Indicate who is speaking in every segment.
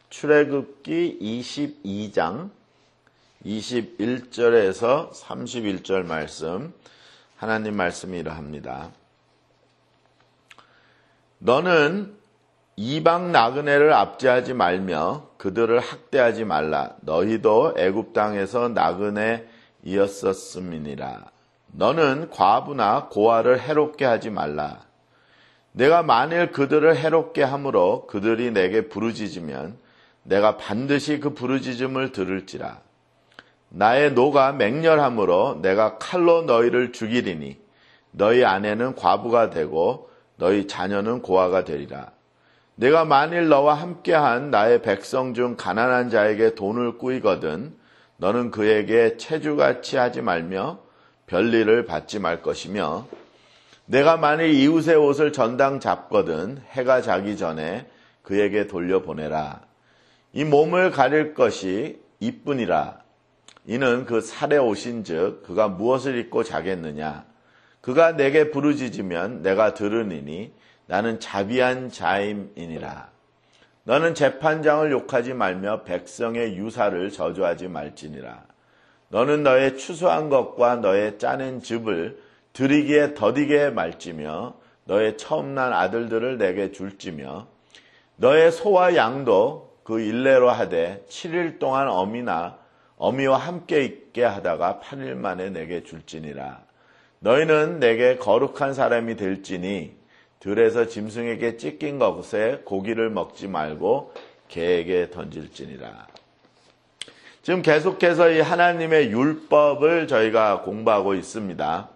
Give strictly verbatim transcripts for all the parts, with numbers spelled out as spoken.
Speaker 1: 출애굽기 이십이 장 이십일 절에서 삼십일 절 말씀, 하나님 말씀이 이러합니다. 너는 이방 나그네를 압제하지 말며 그들을 학대하지 말라. 너희도 애굽 땅에서 나그네이었었음이니라. 너는 과부나 고아를 해롭게 하지 말라. 내가 만일 그들을 해롭게 함으로 그들이 내게 부르짖으면 내가 반드시 그 부르짖음을 들을지라. 나의 노가 맹렬함으로 내가 칼로 너희를 죽이리니 너희 아내는 과부가 되고 너희 자녀는 고아가 되리라. 내가 만일 너와 함께한 나의 백성 중 가난한 자에게 돈을 꾸이거든 너는 그에게 체주같이 하지 말며 별일을 받지 말 것이며, 내가 만일 이웃의 옷을 전당 잡거든 해가 자기 전에 그에게 돌려보내라. 이 몸을 가릴 것이 이뿐이라. 이는 그 살에 오신즉 그가 무엇을 입고 자겠느냐. 그가 내게 부르짖으면 내가 들으리니 나는 자비한 자임이니라. 너는 재판장을 욕하지 말며 백성의 유사를 저주하지 말지니라. 너는 너의 추수한 것과 너의 짜낸 즙을 드리기에 더디게 말지며 너의 처음 난 아들들을 내게 줄지며 너의 소와 양도 그 일례로 하되 칠 일 동안 어미나 어미와 함께 있게 하다가 팔 일 만에 내게 줄지니라. 너희는 내게 거룩한 사람이 될지니 들에서 짐승에게 찢긴 것에 고기를 먹지 말고 개에게 던질지니라. 지금 계속해서 이 하나님의 율법을 저희가 공부하고 있습니다.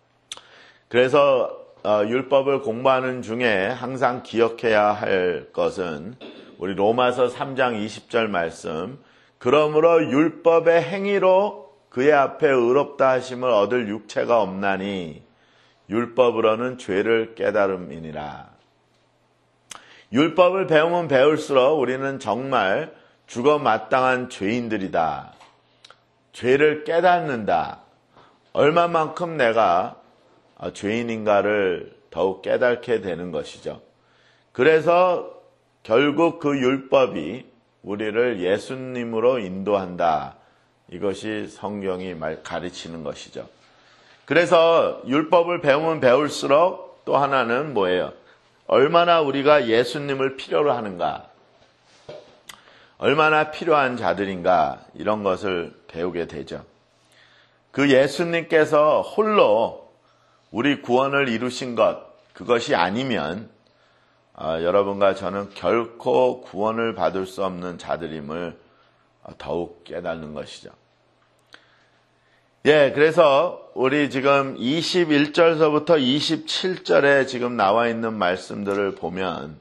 Speaker 1: 그래서 율법을 공부하는 중에 항상 기억해야 할 것은 우리 로마서 삼 장 이십 절 말씀, 그러므로 율법의 행위로 그의 앞에 의롭다 하심을 얻을 육체가 없나니 율법으로는 죄를 깨달음이니라. 율법을 배우면 배울수록 우리는 정말 죽어 마땅한 죄인들이다. 죄를 깨닫는다. 얼마만큼 내가 죄인인가를 더욱 깨닫게 되는 것이죠. 그래서 결국 그 율법이 우리를 예수님으로 인도한다. 이것이 성경이 가르치는 것이죠. 그래서 율법을 배우면 배울수록 또 하나는 뭐예요? 얼마나 우리가 예수님을 필요로 하는가, 얼마나 필요한 자들인가, 이런 것을 배우게 되죠. 그 예수님께서 홀로 우리 구원을 이루신 것, 그것이 아니면 어, 여러분과 저는 결코 구원을 받을 수 없는 자들임을 더욱 깨닫는 것이죠. 예, 그래서 우리 지금 이십일 절서부터 이십칠 절에 지금 나와 있는 말씀들을 보면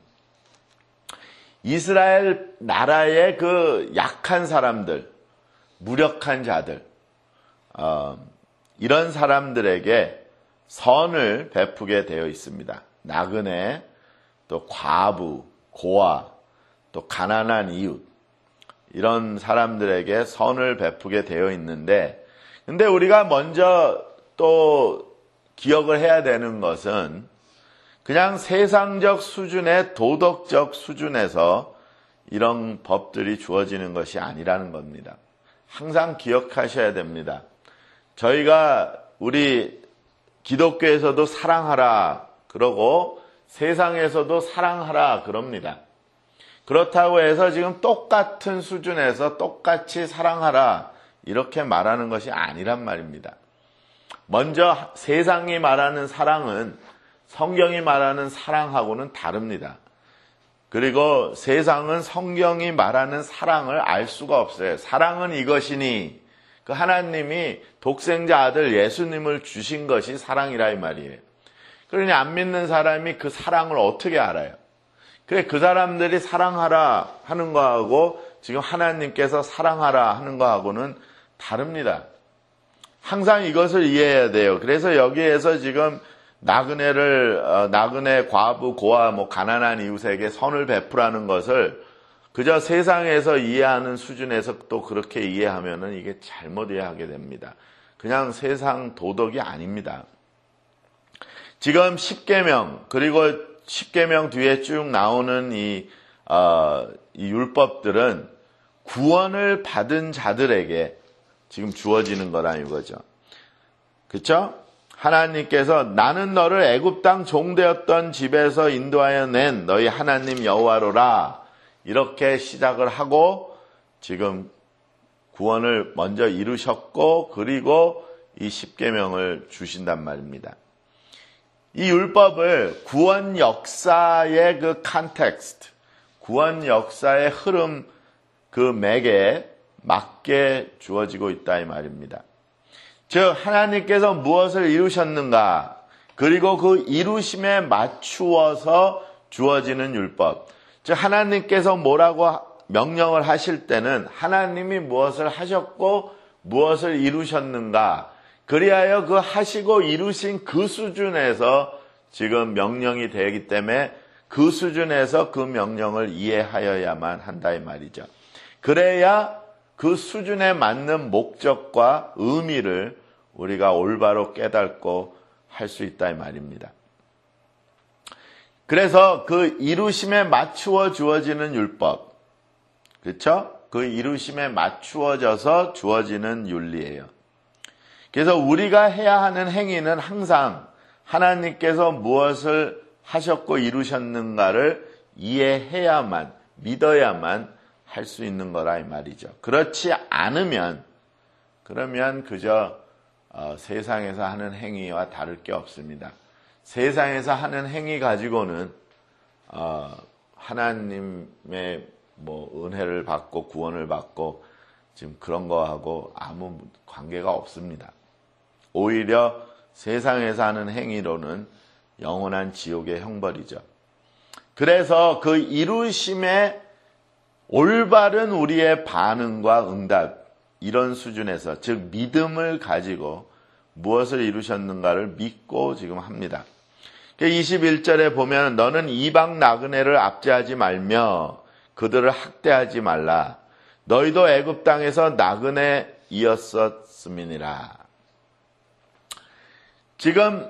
Speaker 1: 이스라엘 나라의 그 약한 사람들, 무력한 자들, 어, 이런 사람들에게 선을 베푸게 되어 있습니다. 나그네, 또 과부, 고아, 또 가난한 이웃, 이런 사람들에게 선을 베푸게 되어 있는데, 근데 우리가 먼저 또 기억을 해야 되는 것은 그냥 세상적 수준의 도덕적 수준에서 이런 법들이 주어지는 것이 아니라는 겁니다. 항상 기억하셔야 됩니다. 저희가 우리 기독교에서도 사랑하라 그러고 세상에서도 사랑하라 그럽니다. 그렇다고 해서 지금 똑같은 수준에서 똑같이 사랑하라 이렇게 말하는 것이 아니란 말입니다. 먼저 세상이 말하는 사랑은 성경이 말하는 사랑하고는 다릅니다. 그리고 세상은 성경이 말하는 사랑을 알 수가 없어요. 사랑은 이것이니, 그 하나님이 독생자 아들 예수님을 주신 것이 사랑이라 이 말이에요. 그러니 안 믿는 사람이 그 사랑을 어떻게 알아요? 그래, 그 사람들이 사랑하라 하는 거하고 지금 하나님께서 사랑하라 하는 거하고는 다릅니다. 항상 이것을 이해해야 돼요. 그래서 여기에서 지금 나그네를, 어, 나그네, 과부, 고아, 뭐 가난한 이웃에게 선을 베푸라는 것을 그저 세상에서 이해하는 수준에서 또 그렇게 이해하면은 이게 잘못 이해하게 됩니다. 그냥 세상 도덕이 아닙니다. 지금 십계명, 그리고 십계명 뒤에 쭉 나오는 이 어, 이 율법들은 구원을 받은 자들에게 지금 주어지는 거라 이거죠. 그렇죠? 하나님께서 나는 너를 애굽 땅 종되었던 집에서 인도하여 낸 너희 하나님 여호와로라 이렇게 시작을 하고 지금 구원을 먼저 이루셨고 그리고 이 십계명을 주신단 말입니다. 이 율법을 구원 역사의 그 컨텍스트, 구원 역사의 흐름 그 맥에 맞게 주어지고 있다 이 말입니다. 즉 하나님께서 무엇을 이루셨는가 그리고 그 이루심에 맞추어서 주어지는 율법. 즉 하나님께서 뭐라고 명령을 하실 때는 하나님이 무엇을 하셨고 무엇을 이루셨는가 그리하여 그 하시고 이루신 그 수준에서 지금 명령이 되기 때문에 그 수준에서 그 명령을 이해하여야만 한다 이 말이죠. 그래야 그 수준에 맞는 목적과 의미를 우리가 올바로 깨닫고 할 수 있다 이 말입니다. 그래서 그 이루심에 맞추어 주어지는 율법, 그렇죠? 그 이루심에 맞추어져서 주어지는 윤리예요. 그래서 우리가 해야 하는 행위는 항상 하나님께서 무엇을 하셨고 이루셨는가를 이해해야만, 믿어야만 할 수 있는 거라 이 말이죠. 그렇지 않으면 그러면 그저 어, 세상에서 하는 행위와 다를 게 없습니다. 세상에서 하는 행위 가지고는 어, 하나님의 뭐 은혜를 받고 구원을 받고 지금 그런 거하고 아무 관계가 없습니다. 오히려 세상에서 하는 행위로는 영원한 지옥의 형벌이죠. 그래서 그 이루심의 올바른 우리의 반응과 응답 이런 수준에서 즉 믿음을 가지고 무엇을 이루셨는가를 믿고 지금 합니다. 이십일 절에 보면 너는 이방 나그네를 압제하지 말며 그들을 학대하지 말라. 너희도 애굽 땅에서 나그네이었었음이니라. 지금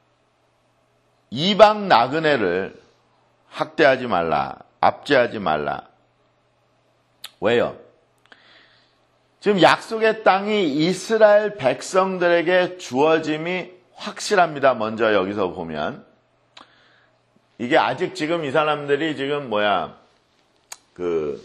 Speaker 1: 이방 나그네를 학대하지 말라. 압제하지 말라. 왜요? 지금 약속의 땅이 이스라엘 백성들에게 주어짐이 확실합니다. 먼저 여기서 보면 이게 아직 지금 이 사람들이 지금 뭐야 그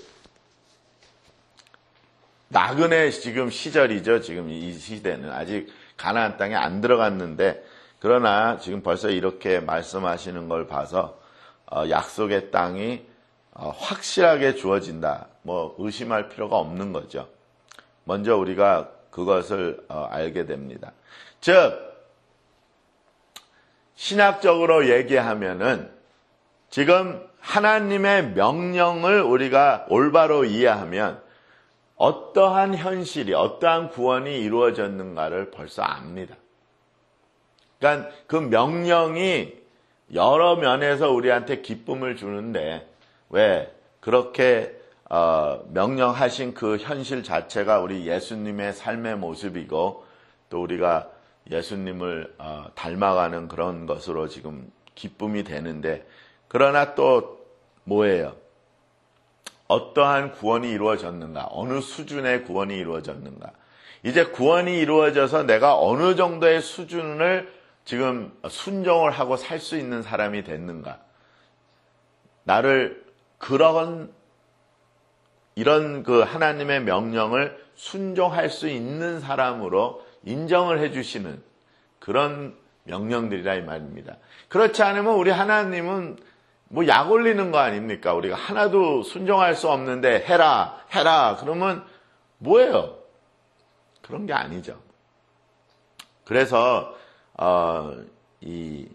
Speaker 1: 나그네 지금 시절이죠. 지금 이 시대는 아직 가나안 땅에 안 들어갔는데 그러나 지금 벌써 이렇게 말씀하시는 걸 봐서 어, 약속의 땅이 어, 확실하게 주어진다. 뭐 의심할 필요가 없는 거죠. 먼저 우리가 그것을 어, 알게 됩니다. 즉 신학적으로 얘기하면은 지금 하나님의 명령을 우리가 올바로 이해하면 어떠한 현실이 어떠한 구원이 이루어졌는가를 벌써 압니다. 그러니까 그 명령이 여러 면에서 우리한테 기쁨을 주는데 왜 그렇게 어, 명령하신 그 현실 자체가 우리 예수님의 삶의 모습이고 또 우리가 예수님을 어, 닮아가는 그런 것으로 지금 기쁨이 되는데 그러나 또 뭐예요? 어떠한 구원이 이루어졌는가? 어느 수준의 구원이 이루어졌는가? 이제 구원이 이루어져서 내가 어느 정도의 수준을 지금 순종을 하고 살 수 있는 사람이 됐는가? 나를 그런 이런 그 하나님의 명령을 순종할 수 있는 사람으로 인정을 해주시는 그런 명령들이라 이 말입니다. 그렇지 않으면 우리 하나님은 뭐 약 올리는 거 아닙니까? 우리가 하나도 순종할 수 없는데 해라, 해라. 그러면 뭐예요? 그런 게 아니죠. 그래서 어, 이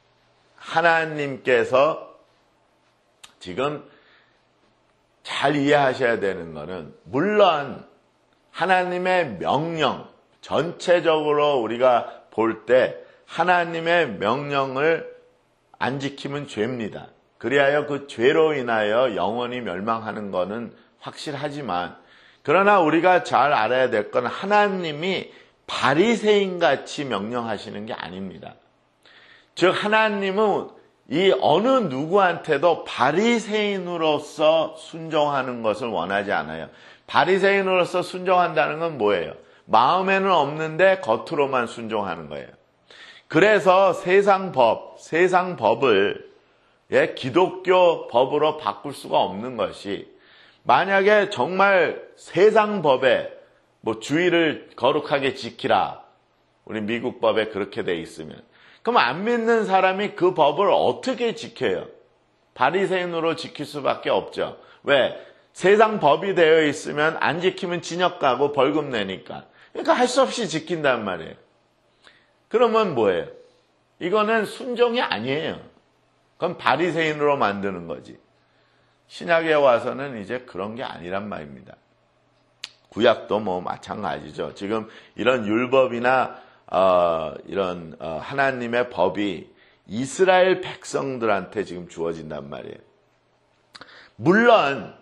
Speaker 1: 하나님께서 지금 잘 이해하셔야 되는 것은 물론 하나님의 명령 전체적으로 우리가 볼 때 하나님의 명령을 안 지키면 죄입니다. 그리하여 그 죄로 인하여 영원히 멸망하는 것은 확실하지만 그러나 우리가 잘 알아야 될 건 하나님이 바리새인같이 명령하시는 게 아닙니다. 즉 하나님은 이 어느 누구한테도 바리새인으로서 순종하는 것을 원하지 않아요. 바리새인으로서 순종한다는 건 뭐예요? 마음에는 없는데 겉으로만 순종하는 거예요. 그래서 세상 법, 세상 법을 예, 기독교 법으로 바꿀 수가 없는 것이, 만약에 정말 세상 법에 뭐 주의를 거룩하게 지키라, 우리 미국 법에 그렇게 돼 있으면, 그럼 안 믿는 사람이 그 법을 어떻게 지켜요? 바리새인으로 지킬 수밖에 없죠. 왜? 세상 법이 되어 있으면 안 지키면 징역 가고 벌금 내니까. 그러니까 할 수 없이 지킨단 말이에요. 그러면 뭐예요? 이거는 순종이 아니에요. 그건 바리새인으로 만드는 거지. 신약에 와서는 이제 그런 게 아니란 말입니다. 구약도 뭐 마찬가지죠. 지금 이런 율법이나 어, 이런 어, 하나님의 법이 이스라엘 백성들한테 지금 주어진단 말이에요. 물론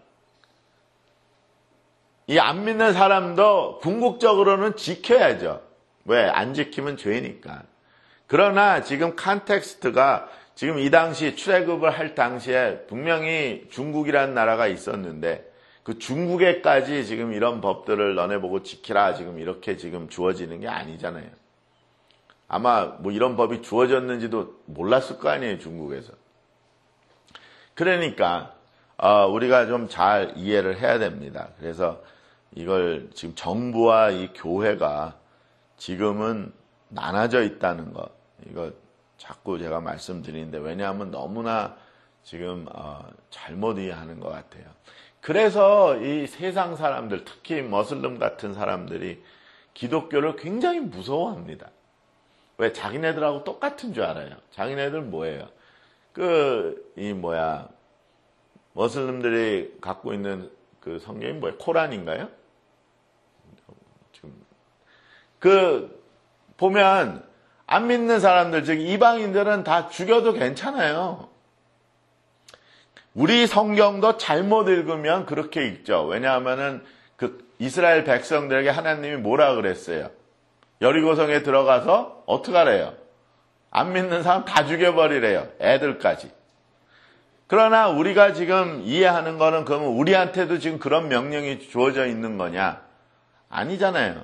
Speaker 1: 이 안 믿는 사람도 궁극적으로는 지켜야죠. 왜? 안 지키면 죄니까. 그러나 지금 컨텍스트가 지금 이 당시 출애굽을 할 당시에 분명히 중국이라는 나라가 있었는데, 그 중국에까지 지금 이런 법들을 너네 보고 지키라 지금 이렇게 지금 주어지는 게 아니잖아요. 아마 뭐 이런 법이 주어졌는지도 몰랐을 거 아니에요, 중국에서. 그러니까 어, 우리가 좀 잘 이해를 해야 됩니다. 그래서 이걸 지금 정부와 이 교회가 지금은 나눠져 있다는 것, 이거 자꾸 제가 말씀드리는데, 왜냐하면 너무나 지금 어, 잘못 이해하는 것 같아요. 그래서 이 세상 사람들, 특히 머슬름 같은 사람들이 기독교를 굉장히 무서워합니다. 왜? 자기네들하고 똑같은 줄 알아요. 자기네들 뭐예요? 그, 이 뭐야, 머슬림들이 갖고 있는 그 성경이 뭐예요? 코란인가요? 지금, 그, 보면, 안 믿는 사람들, 즉, 이방인들은 다 죽여도 괜찮아요. 우리 성경도 잘못 읽으면 그렇게 읽죠. 왜냐하면은 그 이스라엘 백성들에게 하나님이 뭐라 그랬어요? 여리고성에 들어가서 어떡하래요? 안 믿는 사람 다 죽여버리래요. 애들까지. 그러나 우리가 지금 이해하는 거는, 그러면 우리한테도 지금 그런 명령이 주어져 있는 거냐? 아니잖아요.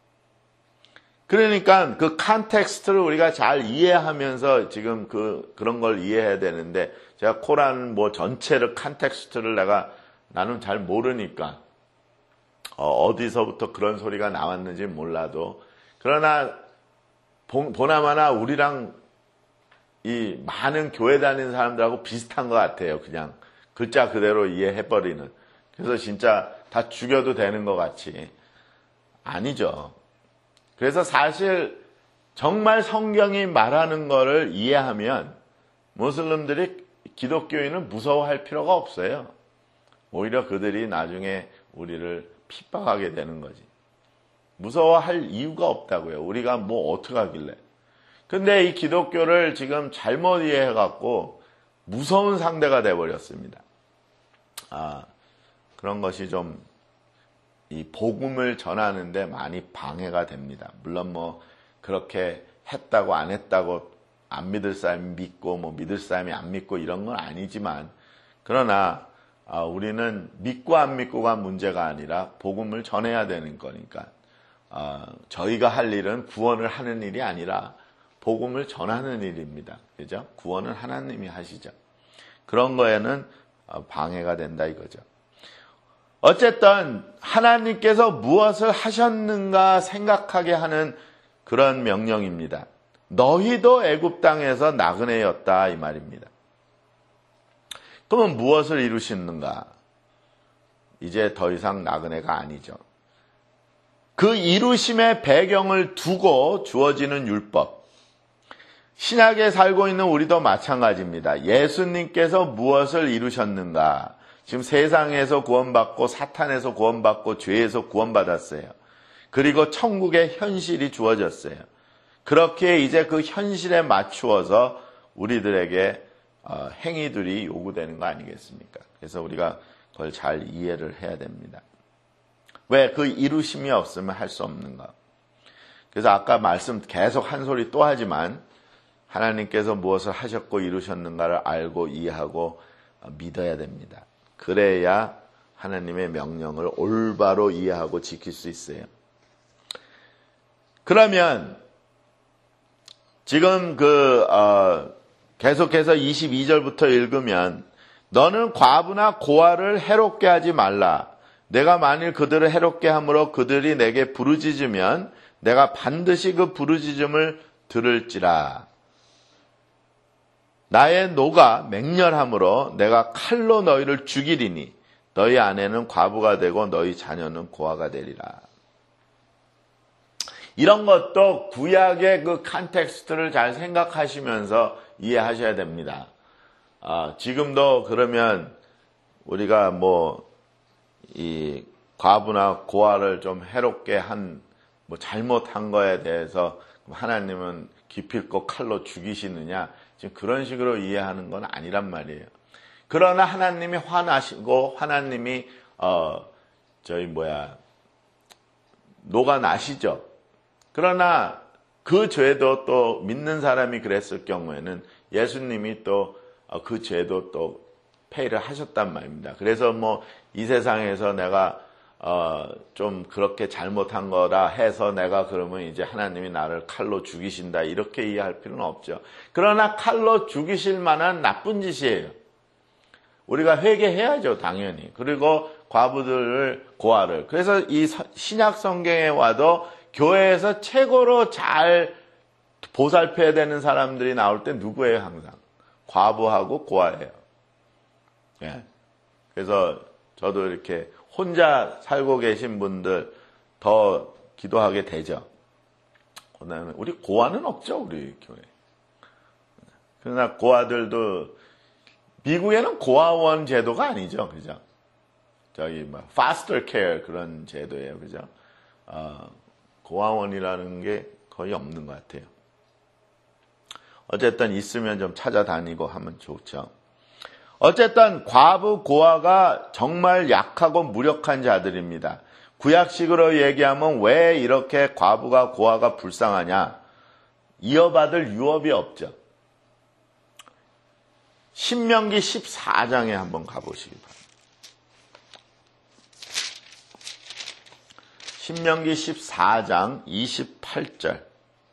Speaker 1: 그러니까 그 컨텍스트를 우리가 잘 이해하면서 지금 그, 그런 걸 이해해야 되는데, 제가 코란 뭐 전체를 컨텍스트를 내가, 나는 잘 모르니까, 어, 어디서부터 그런 소리가 나왔는지 몰라도, 그러나, 보나마나 우리랑 이 많은 교회 다니는 사람들하고 비슷한 것 같아요. 그냥 글자 그대로 이해해버리는. 그래서 진짜 다 죽여도 되는 것 같이. 아니죠. 그래서 사실 정말 성경이 말하는 거를 이해하면 무슬림들이 기독교인을 무서워할 필요가 없어요. 오히려 그들이 나중에 우리를 핍박하게 되는 거지. 무서워할 이유가 없다고요. 우리가 뭐 어떻게 하길래. 근데 이 기독교를 지금 잘못 이해해갖고 무서운 상대가 돼버렸습니다. 아, 그런 것이 좀 이 복음을 전하는데 많이 방해가 됩니다. 물론 뭐 그렇게 했다고 안 했다고 안 믿을 사람이 믿고 뭐 믿을 사람이 안 믿고 이런 건 아니지만, 그러나 아, 우리는 믿고 안 믿고가 문제가 아니라 복음을 전해야 되는 거니까, 아, 저희가 할 일은 구원을 하는 일이 아니라 복음을 전하는 일입니다. 그죠? 구원은 하나님이 하시죠. 그런 거에는 방해가 된다 이거죠. 어쨌든 하나님께서 무엇을 하셨는가 생각하게 하는 그런 명령입니다. 너희도 애굽 땅에서 나그네였다 이 말입니다. 그러면 무엇을 이루시는가? 이제 더 이상 나그네가 아니죠. 그 이루심의 배경을 두고 주어지는 율법. 신약에 살고 있는 우리도 마찬가지입니다. 예수님께서 무엇을 이루셨는가? 지금 세상에서 구원받고 사탄에서 구원받고 죄에서 구원받았어요. 그리고 천국의 현실이 주어졌어요. 그렇게 이제 그 현실에 맞추어서 우리들에게 행위들이 요구되는 거 아니겠습니까? 그래서 우리가 그걸 잘 이해를 해야 됩니다. 왜? 그 이루심이 없으면 할 수 없는 거. 그래서 아까 말씀 계속 한 소리 또 하지만, 하나님께서 무엇을 하셨고 이루셨는가를 알고 이해하고 믿어야 됩니다. 그래야 하나님의 명령을 올바로 이해하고 지킬 수 있어요. 그러면 지금 그 어, 계속해서 이십이 절부터 읽으면 너는 과부나 고아를 해롭게 하지 말라. 내가 만일 그들을 해롭게 함으로 그들이 내게 부르짖으면 내가 반드시 그 부르짖음을 들을지라. 나의 노가 맹렬함으로 내가 칼로 너희를 죽이리니 너희 아내는 과부가 되고 너희 자녀는 고아가 되리라. 이런 것도 구약의 그 컨텍스트를 잘 생각하시면서 이해하셔야 됩니다. 아, 지금도 그러면 우리가 뭐 이 과부나 고아를 좀 해롭게 한 뭐 잘못한 거에 대해서 하나님은 기필코 칼로 죽이시느냐, 지금 그런 식으로 이해하는 건 아니란 말이에요. 그러나 하나님이 화나시고 하나님이 어 저희 뭐야 노가 나시죠. 그러나 그 죄도 또 믿는 사람이 그랬을 경우에는 예수님이 또 그 죄도 또 페이를 하셨단 말입니다. 그래서 뭐 이 세상에서 내가 어 좀 그렇게 잘못한 거라 해서 내가 그러면 이제 하나님이 나를 칼로 죽이신다 이렇게 이해할 필요는 없죠. 그러나 칼로 죽이실 만한 나쁜 짓이에요. 우리가 회개해야죠, 당연히. 그리고 과부들을, 고아를. 그래서 이 신약 성경에 와도 교회에서 최고로 잘 보살펴야 되는 사람들이 나올 때 누구예요, 항상? 과부하고 고아예요. 예. 그래서 저도 이렇게 혼자 살고 계신 분들 더 기도하게 되죠. 우리 고아는 없죠, 우리 교회. 그러나 고아들도 미국에는 고아원 제도가 아니죠, 그죠? 저기 뭐 foster care 그런 제도예요, 그죠? 어, 고아원이라는 게 거의 없는 것 같아요. 어쨌든 있으면 좀 찾아다니고 하면 좋죠. 어쨌든 과부 고아가 정말 약하고 무력한 자들입니다. 구약식으로 얘기하면 왜 이렇게 과부가 고아가 불쌍하냐? 이어받을 유업이 없죠. 신명기 십사 장에 한번 가보시기 바랍니다. 신명기 십사 장 이십팔 절.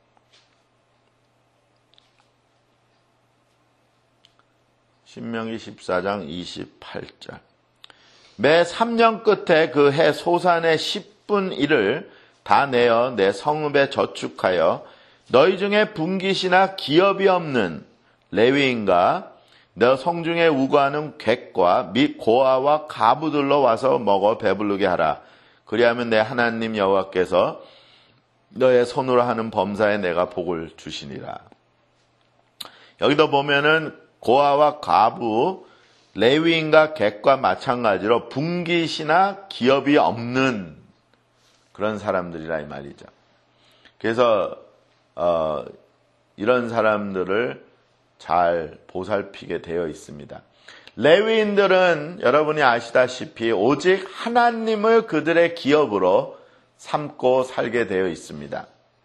Speaker 1: 신명기 십사 장 이십팔 절. 매 삼 년 끝에 그 해 소산의 십분 일을 다 내어 내 성읍에 저축하여 너희 중에 분깃이나 기업이 없는 레위인과 너 성중에 우거하는 객과 및 고아와 가부들로 와서 먹어 배부르게 하라. 그리하면 내 하나님 여호와께서 너의 손으로 하는 범사에 내가 복을 주시니라. 여기도 보면은 고아와 가부, 레위인과 객과 마찬가지로 분깃이나 기업이 없는 그런 사람들이라 이 말이죠. 그래서 어, 이런 사람들을 잘 보살피게 되어 있습니다. 레위인들은 여러분이 아시다시피 오직 하나님을 그들의 기업으로 삼고 살게 되어 있습니다.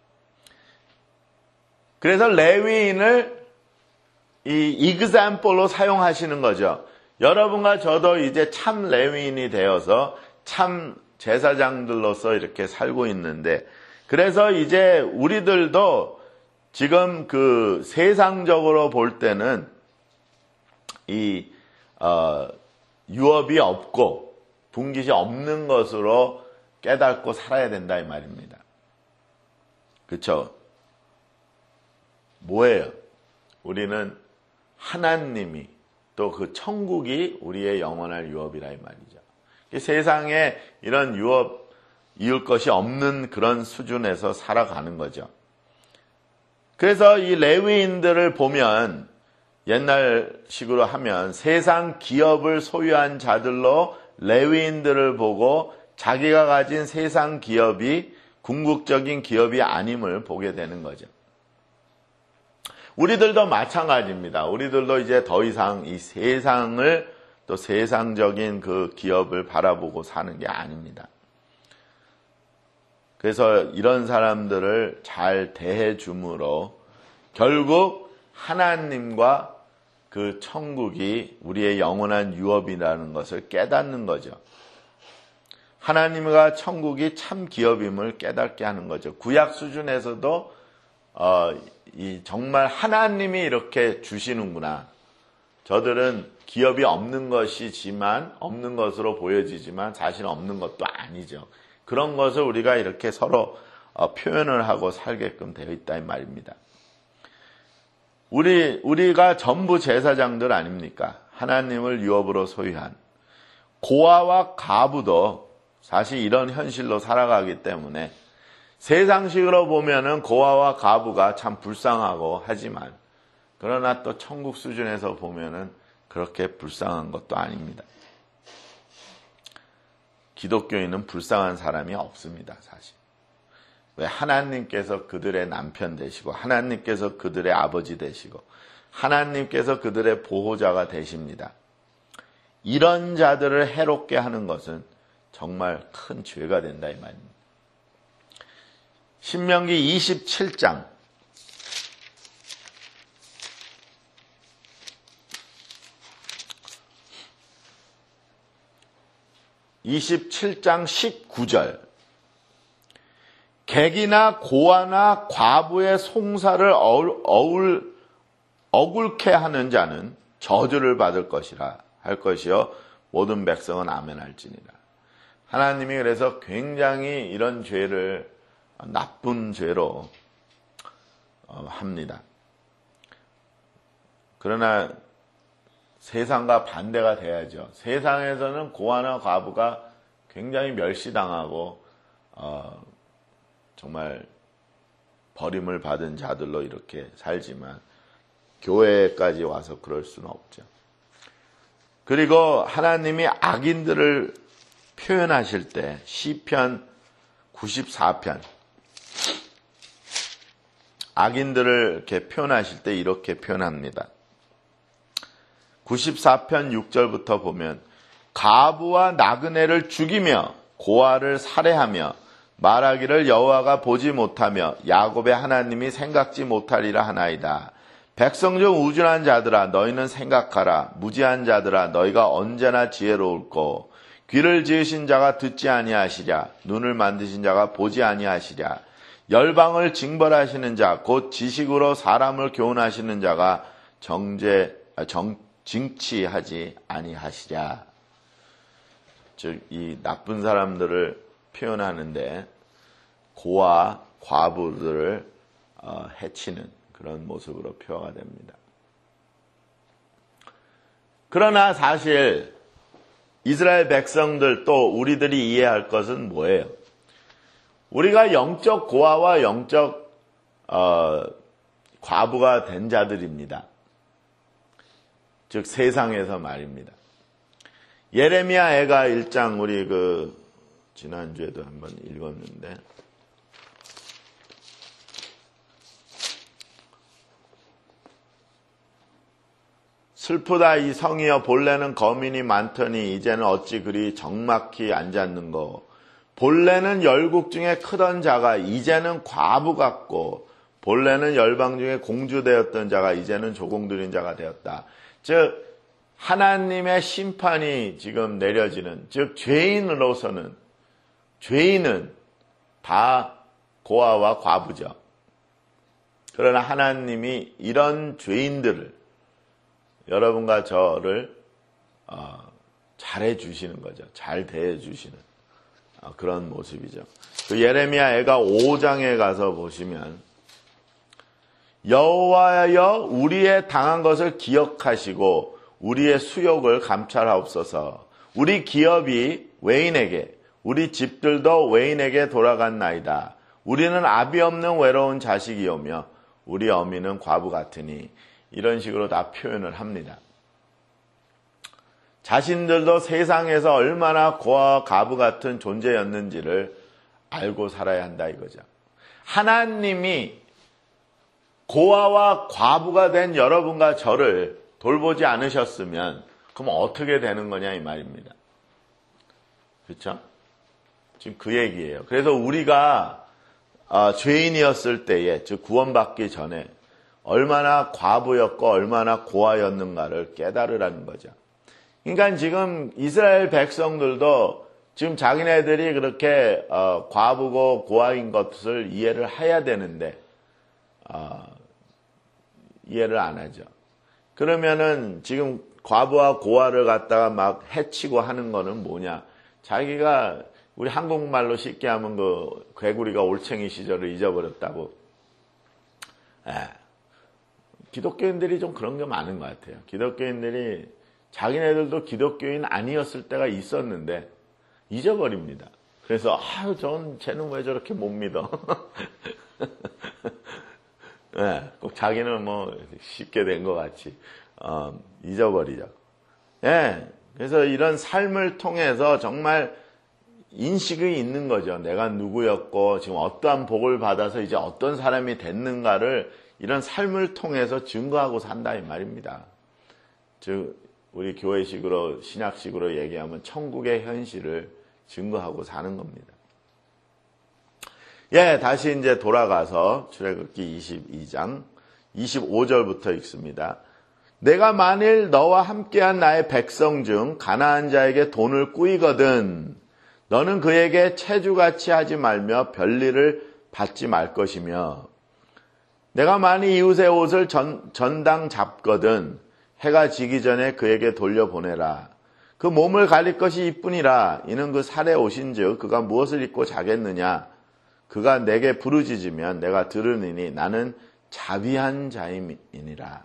Speaker 1: 그래서 레위인을 이 example로 사용하시는 거죠. 여러분과 저도 이제 참 레위인이 되어서 참 제사장들로서 이렇게 살고 있는데, 그래서 이제 우리들도 지금 그 세상적으로 볼 때는 이 어, 유업이 없고 분깃이 없는 것으로 깨닫고 살아야 된다 이 말입니다. 그렇죠? 뭐예요? 우리는 하나님이 또 그 천국이 우리의 영원할 유업이라 이 말이죠. 세상에 이런 유업, 이을 것이 없는 그런 수준에서 살아가는 거죠. 그래서 이 레위인들을 보면 옛날식으로 하면 세상 기업을 소유한 자들로 레위인들을 보고 자기가 가진 세상 기업이 궁극적인 기업이 아님을 보게 되는 거죠. 우리들도 마찬가지입니다. 우리들도 이제 더 이상 이 세상을 또 세상적인 그 기업을 바라보고 사는 게 아닙니다. 그래서 이런 사람들을 잘 대해 줌으로 결국 하나님과 그 천국이 우리의 영원한 유업이라는 것을 깨닫는 거죠. 하나님과 천국이 참 기업임을 깨닫게 하는 거죠. 구약 수준에서도 어, 이 정말 하나님이 이렇게 주시는구나. 저들은 기업이 없는 것이지만 없는 것으로 보여지지만 사실 없는 것도 아니죠. 그런 것을 우리가 이렇게 서로 어, 표현을 하고 살게끔 되어 있다 이 말입니다. 우리 우리가 전부 제사장들 아닙니까? 하나님을 유업으로 소유한 고아와 과부도 사실 이런 현실로 살아가기 때문에 세상식으로 보면은 고아와 과부가 참 불쌍하고 하지만 그러나 또 천국 수준에서 보면은 그렇게 불쌍한 것도 아닙니다. 기독교인은 불쌍한 사람이 없습니다, 사실. 왜? 하나님께서 그들의 남편 되시고 하나님께서 그들의 아버지 되시고 하나님께서 그들의 보호자가 되십니다. 이런 자들을 해롭게 하는 것은 정말 큰 죄가 된다 이 말입니다. 신명기 이십칠 장 이십칠 장 십구 절 객이나 고아나 과부의 송사를 어울, 어울, 어굴케 하는 자는 저주를 받을 것이라 할 것이요 모든 백성은 아멘할지니라. 하나님이 그래서 굉장히 이런 죄를 나쁜 죄로 합니다. 그러나 세상과 반대가 돼야죠. 세상에서는 고아나 과부가 굉장히 멸시당하고 어, 정말 버림을 받은 자들로 이렇게 살지만 교회까지 와서 그럴 수는 없죠. 그리고 하나님이 악인들을 표현하실 때 시편 구십사 편 악인들을 이렇게 표현하실 때 이렇게 표현합니다. 구십사 편 육 절부터 보면 과부와 나그네를 죽이며 고아를 살해하며 말하기를 여호와가 보지 못하며 야곱의 하나님이 생각지 못하리라 하나이다. 백성 중 우준한 자들아 너희는 생각하라. 무지한 자들아 너희가 언제나 지혜로울꼬. 귀를 지으신 자가 듣지 아니하시랴. 눈을 만드신 자가 보지 아니하시랴. 열방을 징벌하시는 자 곧 지식으로 사람을 교훈하시는 자가 정죄 정 징치하지 아니하시랴. 즉 이 나쁜 사람들을 표현하는데 고아, 과부들을 어, 해치는 그런 모습으로 표현가 됩니다. 그러나 사실 이스라엘 백성들 또 우리들이 이해할 것은 뭐예요? 우리가 영적 고아와 영적 어, 과부가 된 자들입니다. 즉 세상에서 말입니다. 예레미야 애가 일 장 우리 그 지난주에도 한번 읽었는데 슬프다 이 성이여 본래는 거민이 많더니 이제는 어찌 그리 적막히 앉았는고. 본래는 열국 중에 크던 자가 이제는 과부 같고 본래는 열방 중에 공주되었던 자가 이제는 조공들인 자가 되었다. 즉 하나님의 심판이 지금 내려지는, 즉 죄인으로서는 죄인은 다 고아와 과부죠. 그러나 하나님이 이런 죄인들을 여러분과 저를 어, 잘해 주시는 거죠. 잘 대해 주시는 어, 그런 모습이죠. 그 예레미야 애가 오 장에 가서 보시면 여호와여 우리의 당한 것을 기억하시고 우리의 수욕을 감찰하옵소서. 우리 기업이 외인에게 우리 집들도 외인에게 돌아갔나이다. 우리는 아비 없는 외로운 자식이오며 우리 어미는 과부 같으니. 이런 식으로 다 표현을 합니다. 자신들도 세상에서 얼마나 고아와 과부 같은 존재였는지를 알고 살아야 한다 이거죠. 하나님이 고아와 과부가 된 여러분과 저를 돌보지 않으셨으면 그럼 어떻게 되는 거냐 이 말입니다. 그렇죠? 지금 그 얘기예요. 그래서 우리가 어, 죄인이었을 때에, 즉 구원받기 전에 얼마나 과부였고 얼마나 고아였는가를 깨달으라는 거죠. 그러니까 지금 이스라엘 백성들도 지금 자기네들이 그렇게 어, 과부고 고아인 것을 이해를 해야 되는데 어, 이해를 안 하죠. 그러면은 지금 과부와 고아를 갖다가 막 해치고 하는 거는 뭐냐? 자기가 우리 한국말로 쉽게 하면 그 개구리가 올챙이 시절을 잊어버렸다고. 에, 기독교인들이 좀 그런 게 많은 것 같아요. 기독교인들이 자기네들도 기독교인 아니었을 때가 있었는데 잊어버립니다. 그래서 아유, 전 쟤는 왜 저렇게 못 믿어? 네, 꼭 자기는 뭐 쉽게 된 것 같이 어, 잊어버리죠. 네, 그래서 이런 삶을 통해서 정말 인식이 있는 거죠. 내가 누구였고 지금 어떠한 복을 받아서 이제 어떤 사람이 됐는가를 이런 삶을 통해서 증거하고 산다 이 말입니다. 즉 우리 교회식으로 신약식으로 얘기하면 천국의 현실을 증거하고 사는 겁니다. 예, 다시 이제 돌아가서 출애굽기 이십이 장 이십오 절부터 읽습니다. 내가 만일 너와 함께한 나의 백성 중 가나안 자에게 돈을 꾸이거든 너는 그에게 체주같이 하지 말며 별일을 받지 말 것이며 내가 만일 이웃의 옷을 전, 전당 잡거든 해가 지기 전에 그에게 돌려보내라. 그 몸을 가릴 것이 이뿐이라. 이는 그 살에 오신즉 그가 무엇을 입고 자겠느냐. 그가 내게 부르짖으면 내가 들으니 나는 자비한 자임이니라.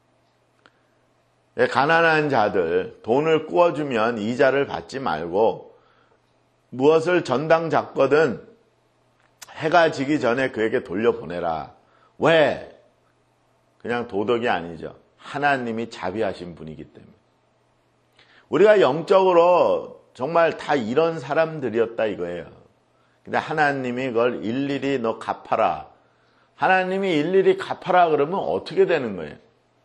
Speaker 1: 가난한 자들 돈을 꾸어주면 이자를 받지 말고 무엇을 전당 잡거든 해가 지기 전에 그에게 돌려보내라. 왜? 그냥 도덕이 아니죠. 하나님이 자비하신 분이기 때문에. 우리가 영적으로 정말 다 이런 사람들이었다 이거예요. 근데 하나님이 그걸 일일이 너 갚아라. 하나님이 일일이 갚아라 그러면 어떻게 되는 거예요?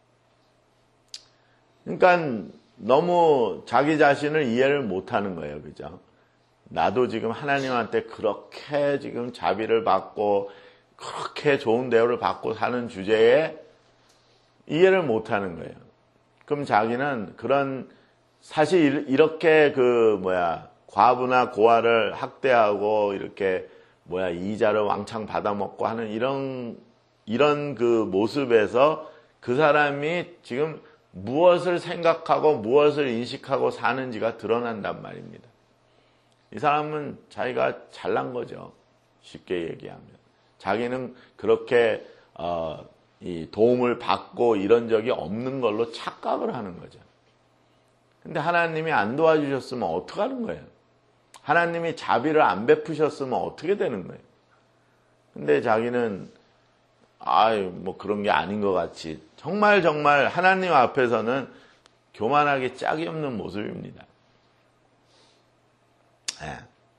Speaker 1: 그러니까 너무 자기 자신을 이해를 못하는 거예요. 그죠? 나도 지금 하나님한테 그렇게 지금 자비를 받고 그렇게 좋은 대우를 받고 사는 주제에 이해를 못하는 거예요. 그럼 자기는 그런 사실 이렇게 그 뭐야 과부나 고아를 학대하고 이렇게 뭐야 이자를 왕창 받아먹고 하는 이런 이런 그 모습에서 그 사람이 지금 무엇을 생각하고 무엇을 인식하고 사는지가 드러난단 말입니다. 이 사람은 자기가 잘난 거죠. 쉽게 얘기하면. 자기는 그렇게 어, 이 도움을 받고 이런 적이 없는 걸로 착각을 하는 거죠. 근데 하나님이 안 도와주셨으면 어떡하는 거예요? 하나님이 자비를 안 베푸셨으면 어떻게 되는 거예요? 근데 자기는 아유 뭐 그런 게 아닌 것 같이 정말 정말 하나님 앞에서는 교만하게 짝이 없는 모습입니다. 네.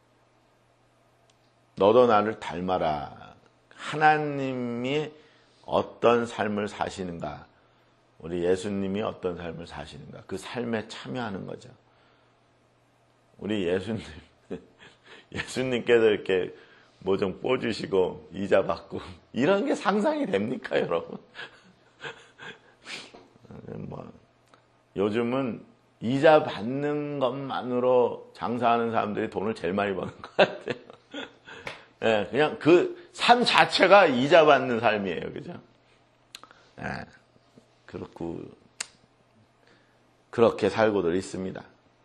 Speaker 1: 너도 나를 닮아라. 하나님이 어떤 삶을 사시는가, 우리 예수님이 어떤 삶을 사시는가, 그 삶에 참여하는 거죠. 우리 예수님, 예수님께서 이렇게 뭐 좀 뽀주시고 이자 받고 이런 게 상상이 됩니까, 여러분? 뭐 요즘은 이자 받는 것만으로 장사하는 사람들이 돈을 제일 많이 버는 것 같아요. 네, 그냥 그 삶 자체가 이자 받는 삶이에요. 그죠? 네, 그렇고, 그렇게 살고들 있습니다.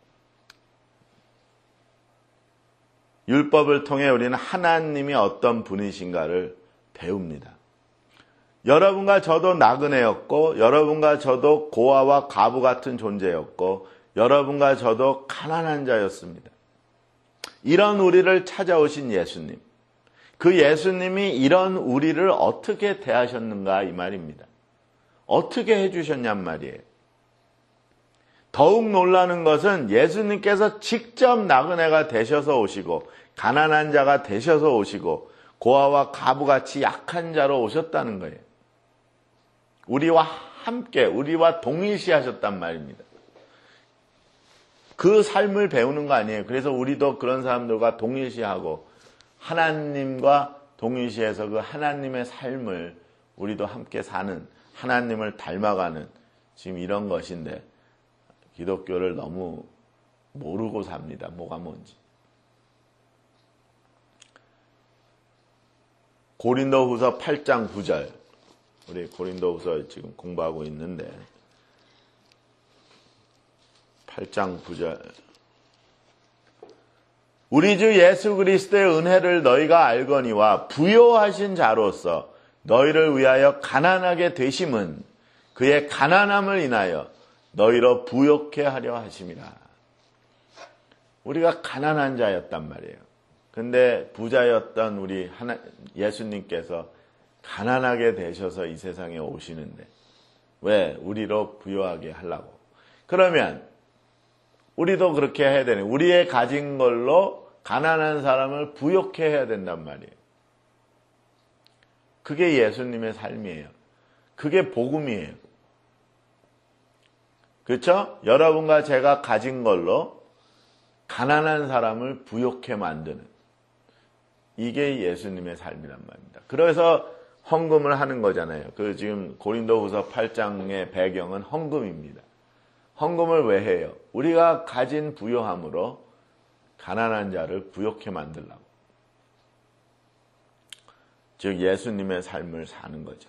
Speaker 1: 율법을 통해 우리는 하나님이 어떤 분이신가를 배웁니다. 여러분과 저도 나그네였고 여러분과 저도 고아와 과부 같은 존재였고 여러분과 저도 가난한 자였습니다. 이런 우리를 찾아오신 예수님, 그 예수님이 이런 우리를 어떻게 대하셨는가 이 말입니다. 어떻게 해주셨냔 말이에요. 더욱 놀라는 것은 예수님께서 직접 나그네가 되셔서 오시고 가난한 자가 되셔서 오시고 고아와 과부같이 약한 자로 오셨다는 거예요. 우리와 함께 우리와 동일시하셨단 말입니다. 그 삶을 배우는 거 아니에요. 그래서 우리도 그런 사람들과 동일시하고 하나님과 동일시해서 그 하나님의 삶을 우리도 함께 사는, 하나님을 닮아가는 지금 이런 것인데 기독교를 너무 모르고 삽니다. 뭐가 뭔지. 고린도후서 팔 장 구 절. 우리 고린도후서 지금 공부하고 있는데 팔 장 구 절. 우리 주 예수 그리스도의 은혜를 너희가 알거니와 부요하신 자로서 너희를 위하여 가난하게 되심은 그의 가난함을 인하여 너희로 부요케 하려 하심이라. 우리가 가난한 자였단 말이에요. 근데 부자였던 우리 하나, 예수님께서 가난하게 되셔서 이 세상에 오시는데 왜? 우리로 부요하게 하려고. 그러면 우리도 그렇게 해야 되네. 우리의 가진 걸로 가난한 사람을 부요케 해야 된단 말이에요. 그게 예수님의 삶이에요. 그게 복음이에요. 그렇죠? 여러분과 제가 가진 걸로 가난한 사람을 부요케 만드는 이게 예수님의 삶이란 말입니다. 그래서 헌금을 하는 거잖아요. 그 지금 고린도후서 팔 장의 배경은 헌금입니다. 헌금을 왜 해요? 우리가 가진 부요함으로 가난한 자를 부요케 만들려고. 즉 예수님의 삶을 사는 거죠.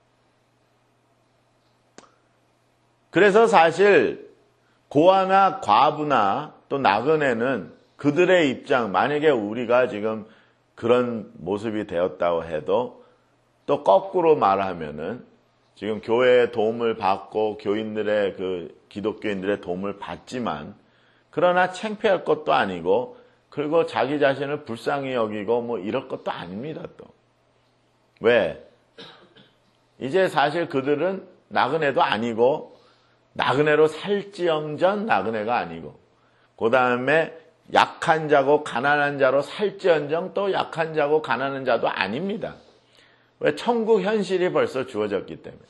Speaker 1: 그래서 사실 고아나 과부나 또 나그네는 그들의 입장, 만약에 우리가 지금 그런 모습이 되었다고 해도 또 거꾸로 말하면은 지금 교회의 도움을 받고 교인들의 그 기독교인들의 도움을 받지만 그러나 창피할 것도 아니고 그리고 자기 자신을 불쌍히 여기고 뭐 이럴 것도 아닙니다. 또 왜? 이제 사실 그들은 나그네도 아니고 나그네로 살지언정 나그네가 아니고 그 다음에 약한 자고 가난한 자로 살지언정 또 약한 자고 가난한 자도 아닙니다. 왜? 천국 현실이 벌써 주어졌기 때문에.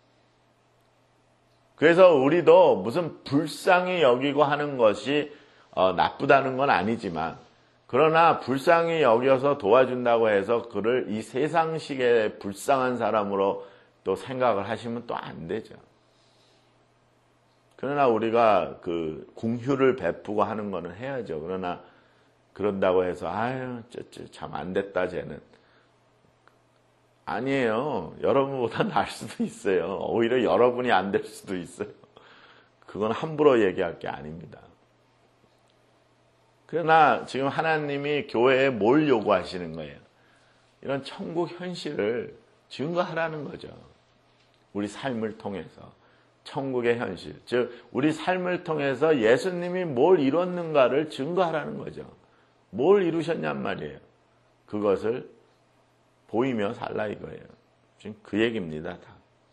Speaker 1: 그래서 우리도 무슨 불쌍히 여기고 하는 것이 어, 나쁘다는 건 아니지만 그러나 불쌍히 여겨서 도와준다고 해서 그를 이 세상식의 불쌍한 사람으로 또 생각을 하시면 또 안 되죠. 그러나 우리가 그 공휴를 베푸고 하는 거는 해야죠. 그러나 그런다고 해서 아유 참 안 됐다 쟤는. 아니에요. 여러분보다 나을 수도 있어요. 오히려 여러분이 안 될 수도 있어요. 그건 함부로 얘기할 게 아닙니다. 그러나 지금 하나님이 교회에 뭘 요구하시는 거예요? 이런 천국 현실을 증거하라는 거죠. 우리 삶을 통해서. 천국의 현실, 즉 우리 삶을 통해서 예수님이 뭘 이뤘는가를 증거하라는 거죠. 뭘 이루셨냔 말이에요. 그것을 보이며 살라 이거예요. 지금 그 얘기입니다. 다.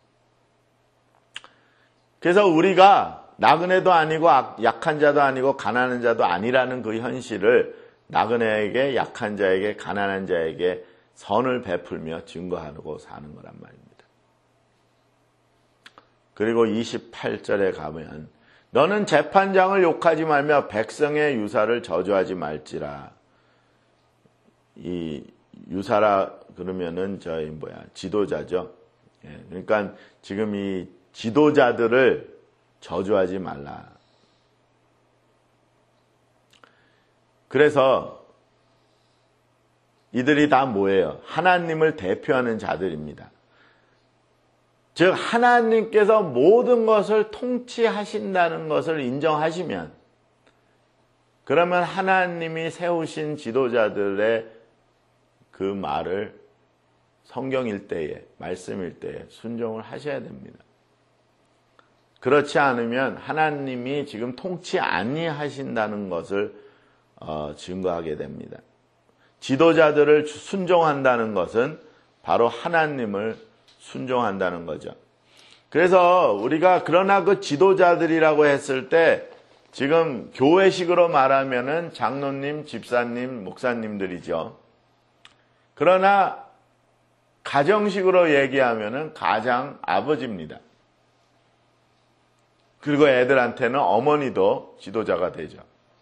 Speaker 1: 그래서 우리가 나그네도 아니고 약한 자도 아니고 가난한 자도 아니라는 그 현실을 나그네에게 약한 자에게 가난한 자에게 선을 베풀며 증거하고 사는 거란 말입니다. 그리고 이십팔 절에 가면 너는 재판장을 욕하지 말며 백성의 유사를 저주하지 말지라. 이 유사라 그러면은 저희 뭐야 지도자죠. 예, 그러니까 지금 이 지도자들을 저주하지 말라. 그래서 이들이 다 뭐예요? 하나님을 대표하는 자들입니다. 즉 하나님께서 모든 것을 통치하신다는 것을 인정하시면 그러면 하나님이 세우신 지도자들의 그 말을 성경일 때에 말씀일 때에 순종을 하셔야 됩니다. 그렇지 않으면 하나님이 지금 통치 아니하신다는 것을 어, 증거하게 됩니다. 지도자들을 순종한다는 것은 바로 하나님을 순종한다는 거죠. 그래서 우리가 그러나 그 지도자들이라고 했을 때 지금 교회식으로 말하면은 장로님, 집사님, 목사님들이죠. 그러나 가정식으로 얘기하면은 가장 아버지입니다. 그리고 애들한테는 어머니도 지도자가 되죠.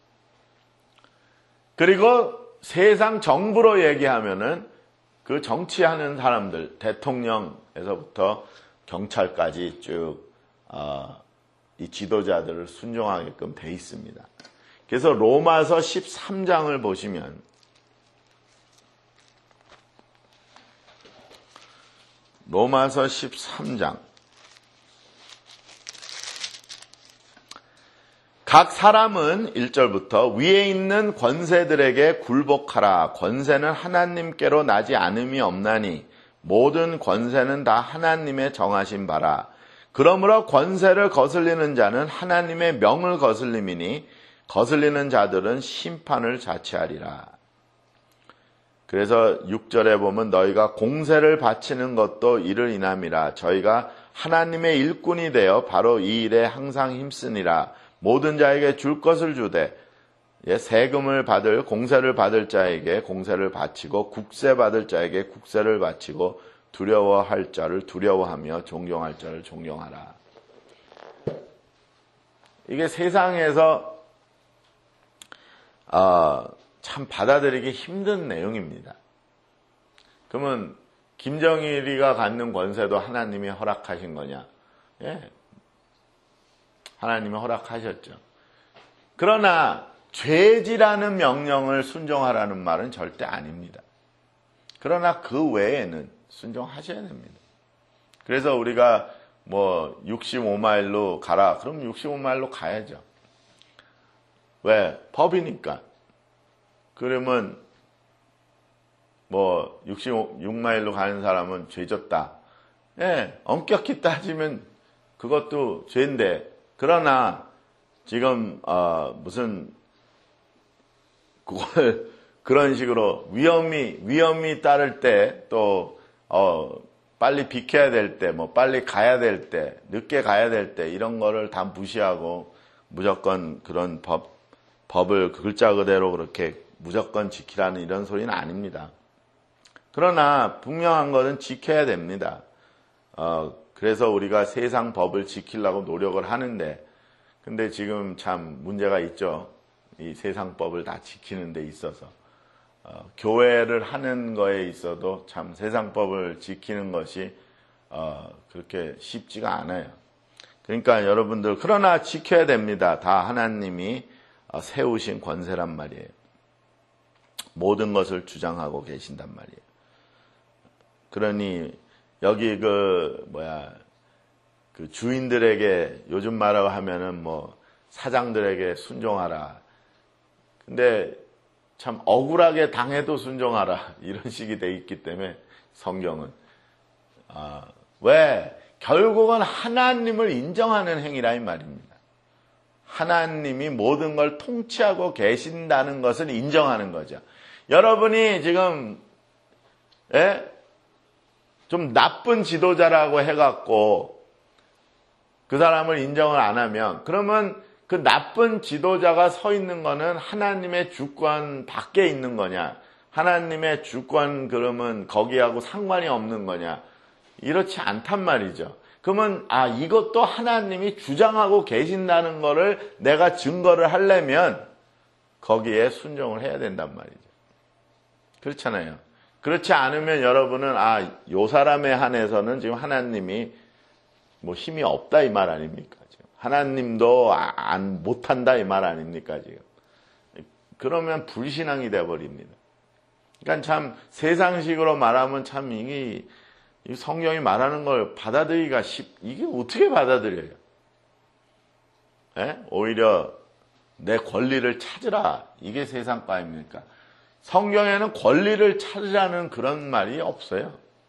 Speaker 1: 그리고 세상 정부로 얘기하면은 그 정치하는 사람들, 대통령에서부터 경찰까지 쭉 어, 이 지도자들을 순종하게끔 돼 있습니다. 그래서 로마서 십삼 장을 보시면 로마서 십삼 장 각 사람은 일 절부터 위에 있는 권세들에게 굴복하라. 권세는 하나님께로 나지 않음이 없나니 모든 권세는 다 하나님의 정하신 바라. 그러므로 권세를 거슬리는 자는 하나님의 명을 거슬림이니 거슬리는 자들은 심판을 자취하리라. 그래서 육 절에 보면 너희가 공세를 바치는 것도 이를 인함이라. 저희가 하나님의 일꾼이 되어 바로 이 일에 항상 힘쓰니라. 모든 자에게 줄 것을 주되 세금을 받을 공세를 받을 자에게 공세를 바치고 국세 받을 자에게 국세를 바치고 두려워할 자를 두려워하며 존경할 자를 존경하라. 이게 세상에서 어, 참 받아들이기 힘든 내용입니다. 그러면 김정일이가 갖는 권세도 하나님이 허락하신 거냐? 예. 하나님이 허락하셨죠. 그러나 죄지라는 명령을 순종하라는 말은 절대 아닙니다. 그러나 그 외에는 순종하셔야 됩니다. 그래서 우리가 뭐 육십오 마일로 가라. 그럼 육십오 마일로 가야죠. 왜? 법이니까. 그러면 뭐 육십육 마일로 가는 사람은 죄졌다. 예, 엄격히 따지면 그것도 죄인데, 그러나 지금 어 무슨 그걸 그런 식으로 위험이 위험이 따를 때 또 어 빨리 비켜야 될 때, 뭐 빨리 가야 될 때, 늦게 가야 될 때 이런 거를 다 무시하고 무조건 그런 법 법을 글자 그대로 그렇게 무조건 지키라는 이런 소리는 아닙니다. 그러나 분명한 것은 지켜야 됩니다. 어 그래서 우리가 세상 법을 지키려고 노력을 하는데, 근데 지금 참 문제가 있죠. 이 세상 법을 다 지키는 데 있어서. 어, 교회를 하는 거에 있어도 참 세상 법을 지키는 것이 어, 그렇게 쉽지가 않아요. 그러니까 여러분들, 그러나 지켜야 됩니다. 다 하나님이 어, 세우신 권세란 말이에요. 모든 것을 주장하고 계신단 말이에요. 그러니 여기 그 뭐야 그 주인들에게 요즘 말하고 하면은 뭐 사장들에게 순종하라. 근데 참 억울하게 당해도 순종하라 이런 식이 돼 있기 때문에 성경은 아, 왜? 결국은 하나님을 인정하는 행위라 이 말입니다. 하나님이 모든 걸 통치하고 계신다는 것을 인정하는 거죠. 여러분이 지금 예? 좀 나쁜 지도자라고 해갖고 그 사람을 인정을 안 하면, 그러면 그 나쁜 지도자가 서 있는 거는 하나님의 주권 밖에 있는 거냐? 하나님의 주권 그러면 거기하고 상관이 없는 거냐? 이렇지 않단 말이죠. 그러면 아 이것도 하나님이 주장하고 계신다는 거를 내가 증거를 하려면 거기에 순종을 해야 된단 말이죠. 그렇잖아요. 그렇지 않으면 여러분은 아, 요 사람에 한해서는 지금 하나님이 뭐 힘이 없다 이 말 아닙니까? 지금 하나님도 안 못한다 이 말 아닙니까? 지금 그러면 불신앙이 돼버립니다. 그러니까 참 세상식으로 말하면 참 이게 성경이 말하는 걸 받아들이기가 쉽. 이게 어떻게 받아들여요? 예? 오히려 내 권리를 찾으라 이게 세상과입니까? 성경에는 권리를 찾으라는 그런 말이 없어요.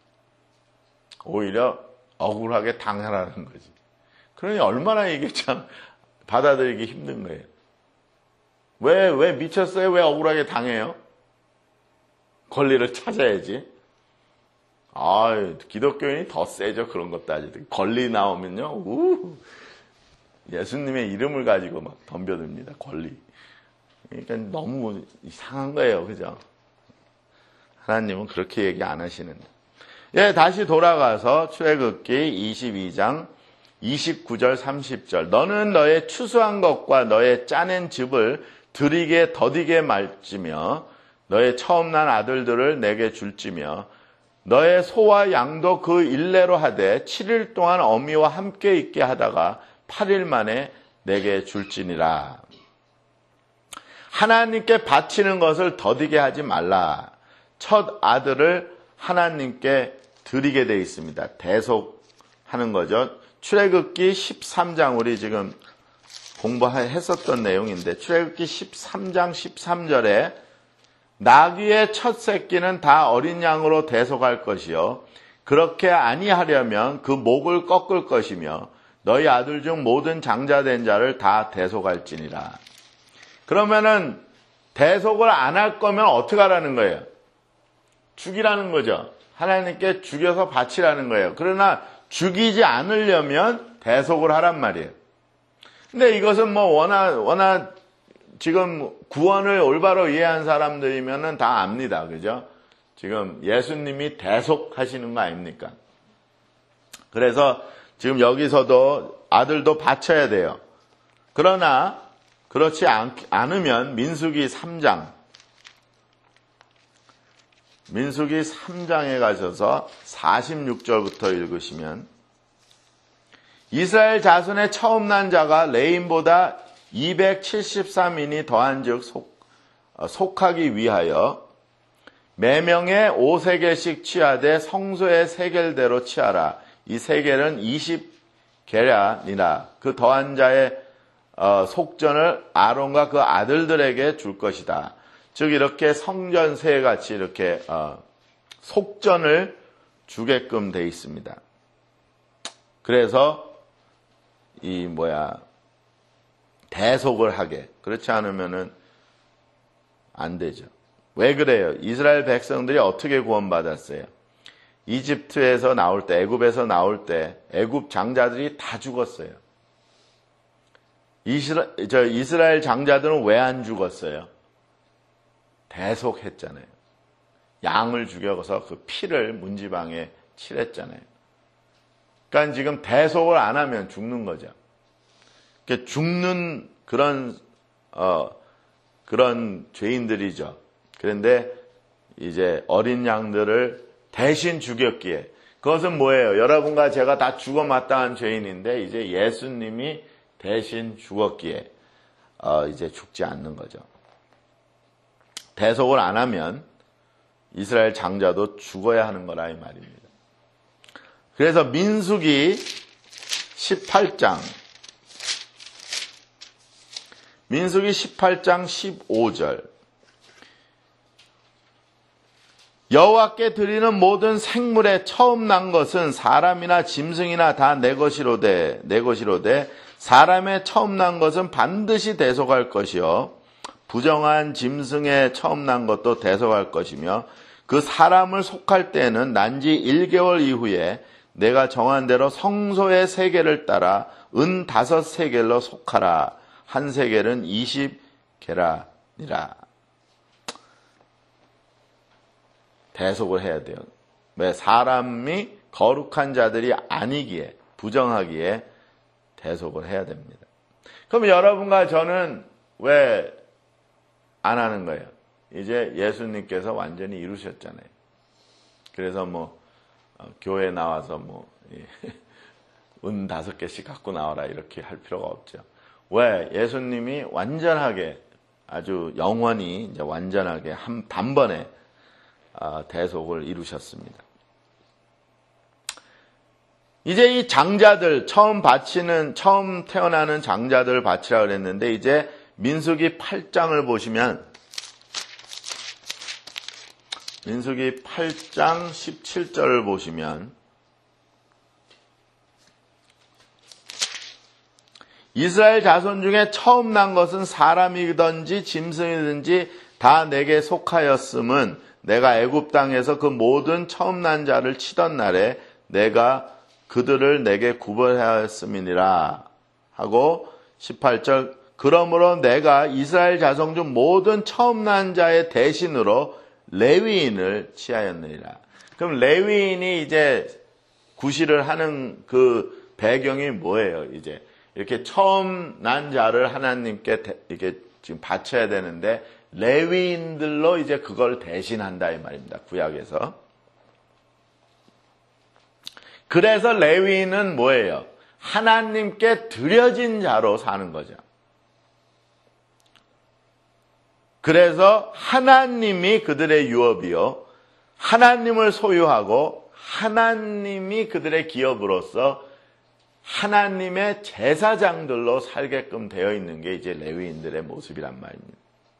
Speaker 1: 오히려 억울하게 당하라는 거지. 그러니 얼마나 이게 참 받아들이기 힘든 거예요. 왜, 왜 미쳤어요? 왜 억울하게 당해요? 권리를 찾아야지. 아, 기독교인이 더 세죠. 그런 것 따지듯. 권리 나오면요. 우, 예수님의 이름을 가지고 막 덤벼듭니다. 권리. 그러니까 너무 이상한 거예요. 그죠? 하나님은 그렇게 얘기 안 하시는데. 예, 다시 돌아가서 출애굽기 이십이 장 이십구 절 삼십 절. 너는 너의 추수한 것과 너의 짜낸 즙을 들이게 더디게 말지며 너의 처음 난 아들들을 내게 줄지며 너의 소와 양도 그 일례로 하되 칠 일 동안 어미와 함께 있게 하다가 팔 일 만에 내게 줄지니라. 하나님께 바치는 것을 더디게 하지 말라. 첫 아들을 하나님께 드리게 되어 있습니다. 대속하는 거죠. 출애굽기 십삼 장, 우리 지금 공부했었던 내용인데, 출애굽기 십삼 장 십삼 절에 나귀의 첫 새끼는 다 어린 양으로 대속할 것이요 그렇게 아니하려면 그 목을 꺾을 것이며 너희 아들 중 모든 장자된 자를 다 대속할지니라. 그러면은 대속을 안 할 거면 어떻게 하라는 거예요? 죽이라는 거죠. 하나님께 죽여서 바치라는 거예요. 그러나 죽이지 않으려면 대속을 하란 말이에요. 근데 이것은 뭐 워낙 워낙 지금 구원을 올바로 이해한 사람들이면은 다 압니다. 그죠? 지금 예수님이 대속하시는 거 아닙니까? 그래서 지금 여기서도 아들도 바쳐야 돼요. 그러나 그렇지 않, 않으면 민수기 삼 장, 민수기 삼 장에 가셔서 사십육 절부터 읽으시면 이스라엘 자손의 처음 난 자가 레인보다 이백칠십삼 인이 더한즉 속, 속하기 위하여 매명에 오 세겔씩 취하되 성소의 세겔대로 취하라. 이 세겔은 이십 게라니라. 그 더한 자의 어, 속전을 아론과 그 아들들에게 줄 것이다. 즉 이렇게 성전세에 같이 이렇게 어, 속전을 주게끔 돼 있습니다. 그래서 이 뭐야 대속을 하게, 그렇지 않으면은 안 되죠. 왜 그래요? 이스라엘 백성들이 어떻게 구원받았어요? 이집트에서 나올 때, 애굽에서 나올 때 애굽 장자들이 다 죽었어요. 이스라, 저 이스라엘 장자들은 왜 안 죽었어요? 대속했잖아요. 양을 죽여서 그 피를 문지방에 칠했잖아요. 그러니까 지금 대속을 안 하면 죽는 거죠. 그러니까 죽는 그런 어 그런 죄인들이죠. 그런데 이제 어린 양들을 대신 죽였기에, 그것은 뭐예요? 여러분과 제가 다 죽어 마땅한 죄인인데 이제 예수님이 대신 죽었기에 어 이제 죽지 않는 거죠. 대속을 안 하면 이스라엘 장자도 죽어야 하는 거라 이 말입니다. 그래서 민수기 십팔 장, 민수기 십팔 장 십오 절, 여호와께 드리는 모든 생물의 처음 난 것은 사람이나 짐승이나 다 내 것이로되 내 것이로되 사람의 처음 난 것은 반드시 대속할 것이요 부정한 짐승의 처음 난 것도 대속할 것이며 그 사람을 속할 때에는 난 지 일 개월 이후에 내가 정한 대로 성소의 세겔을 따라 은 다섯 세겔로 속하라. 한 세겔은 이십 게라니라. 대속을 해야 돼요. 왜? 사람이 거룩한 자들이 아니기에, 부정하기에 대속을 해야 됩니다. 그럼 여러분과 저는 왜 안 하는 거예요? 이제 예수님께서 완전히 이루셨잖아요. 그래서 뭐 어, 교회 나와서 뭐 은 다섯 개씩 갖고 나와라 이렇게 할 필요가 없죠. 왜? 예수님이 완전하게, 아주 영원히 이제 완전하게 한 단번에 어, 대속을 이루셨습니다. 이제 이 장자들, 처음 바치는, 처음 태어나는 장자들을 바치라 그랬는데, 이제 민수기 팔 장을 보시면, 민수기 팔 장 십칠 절을 보시면, 이스라엘 자손 중에 처음 난 것은 사람이든지 짐승이든지 다 내게 속하였음은 내가 애굽 땅에서 그 모든 처음 난 자를 치던 날에 내가 그들을 내게 구별하였음이니라 하고, 십팔 절, 그러므로 내가 이스라엘 자손 중 모든 처음 난 자의 대신으로 레위인을 취하였느니라. 그럼 레위인이 이제 구실을 하는 그 배경이 뭐예요? 이제 이렇게 처음 난 자를 하나님께 이렇게 지금 바쳐야 되는데 레위인들로 이제 그걸 대신한다 이 말입니다. 구약에서. 그래서 레위인은 뭐예요? 하나님께 드려진 자로 사는 거죠. 그래서 하나님이 그들의 유업이요, 하나님을 소유하고 하나님이 그들의 기업으로서 하나님의 제사장들로 살게끔 되어 있는 게 이제 레위인들의 모습이란 말입니다.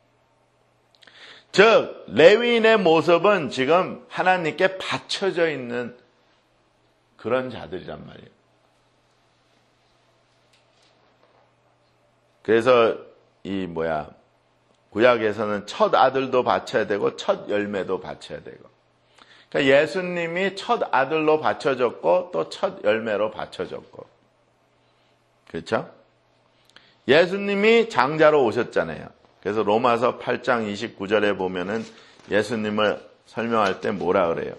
Speaker 1: 즉 레위인의 모습은 지금 하나님께 바쳐져 있는 그런 자들이란 말이에요. 그래서 이 뭐야 구약에서는 첫 아들도 바쳐야 되고 첫 열매도 바쳐야 되고, 그러니까 예수님이 첫 아들로 바쳐졌고 또 첫 열매로 바쳐졌고, 그렇죠? 예수님이 장자로 오셨잖아요. 그래서 로마서 팔 장 이십구 절에 보면은 예수님을 설명할 때 뭐라 그래요?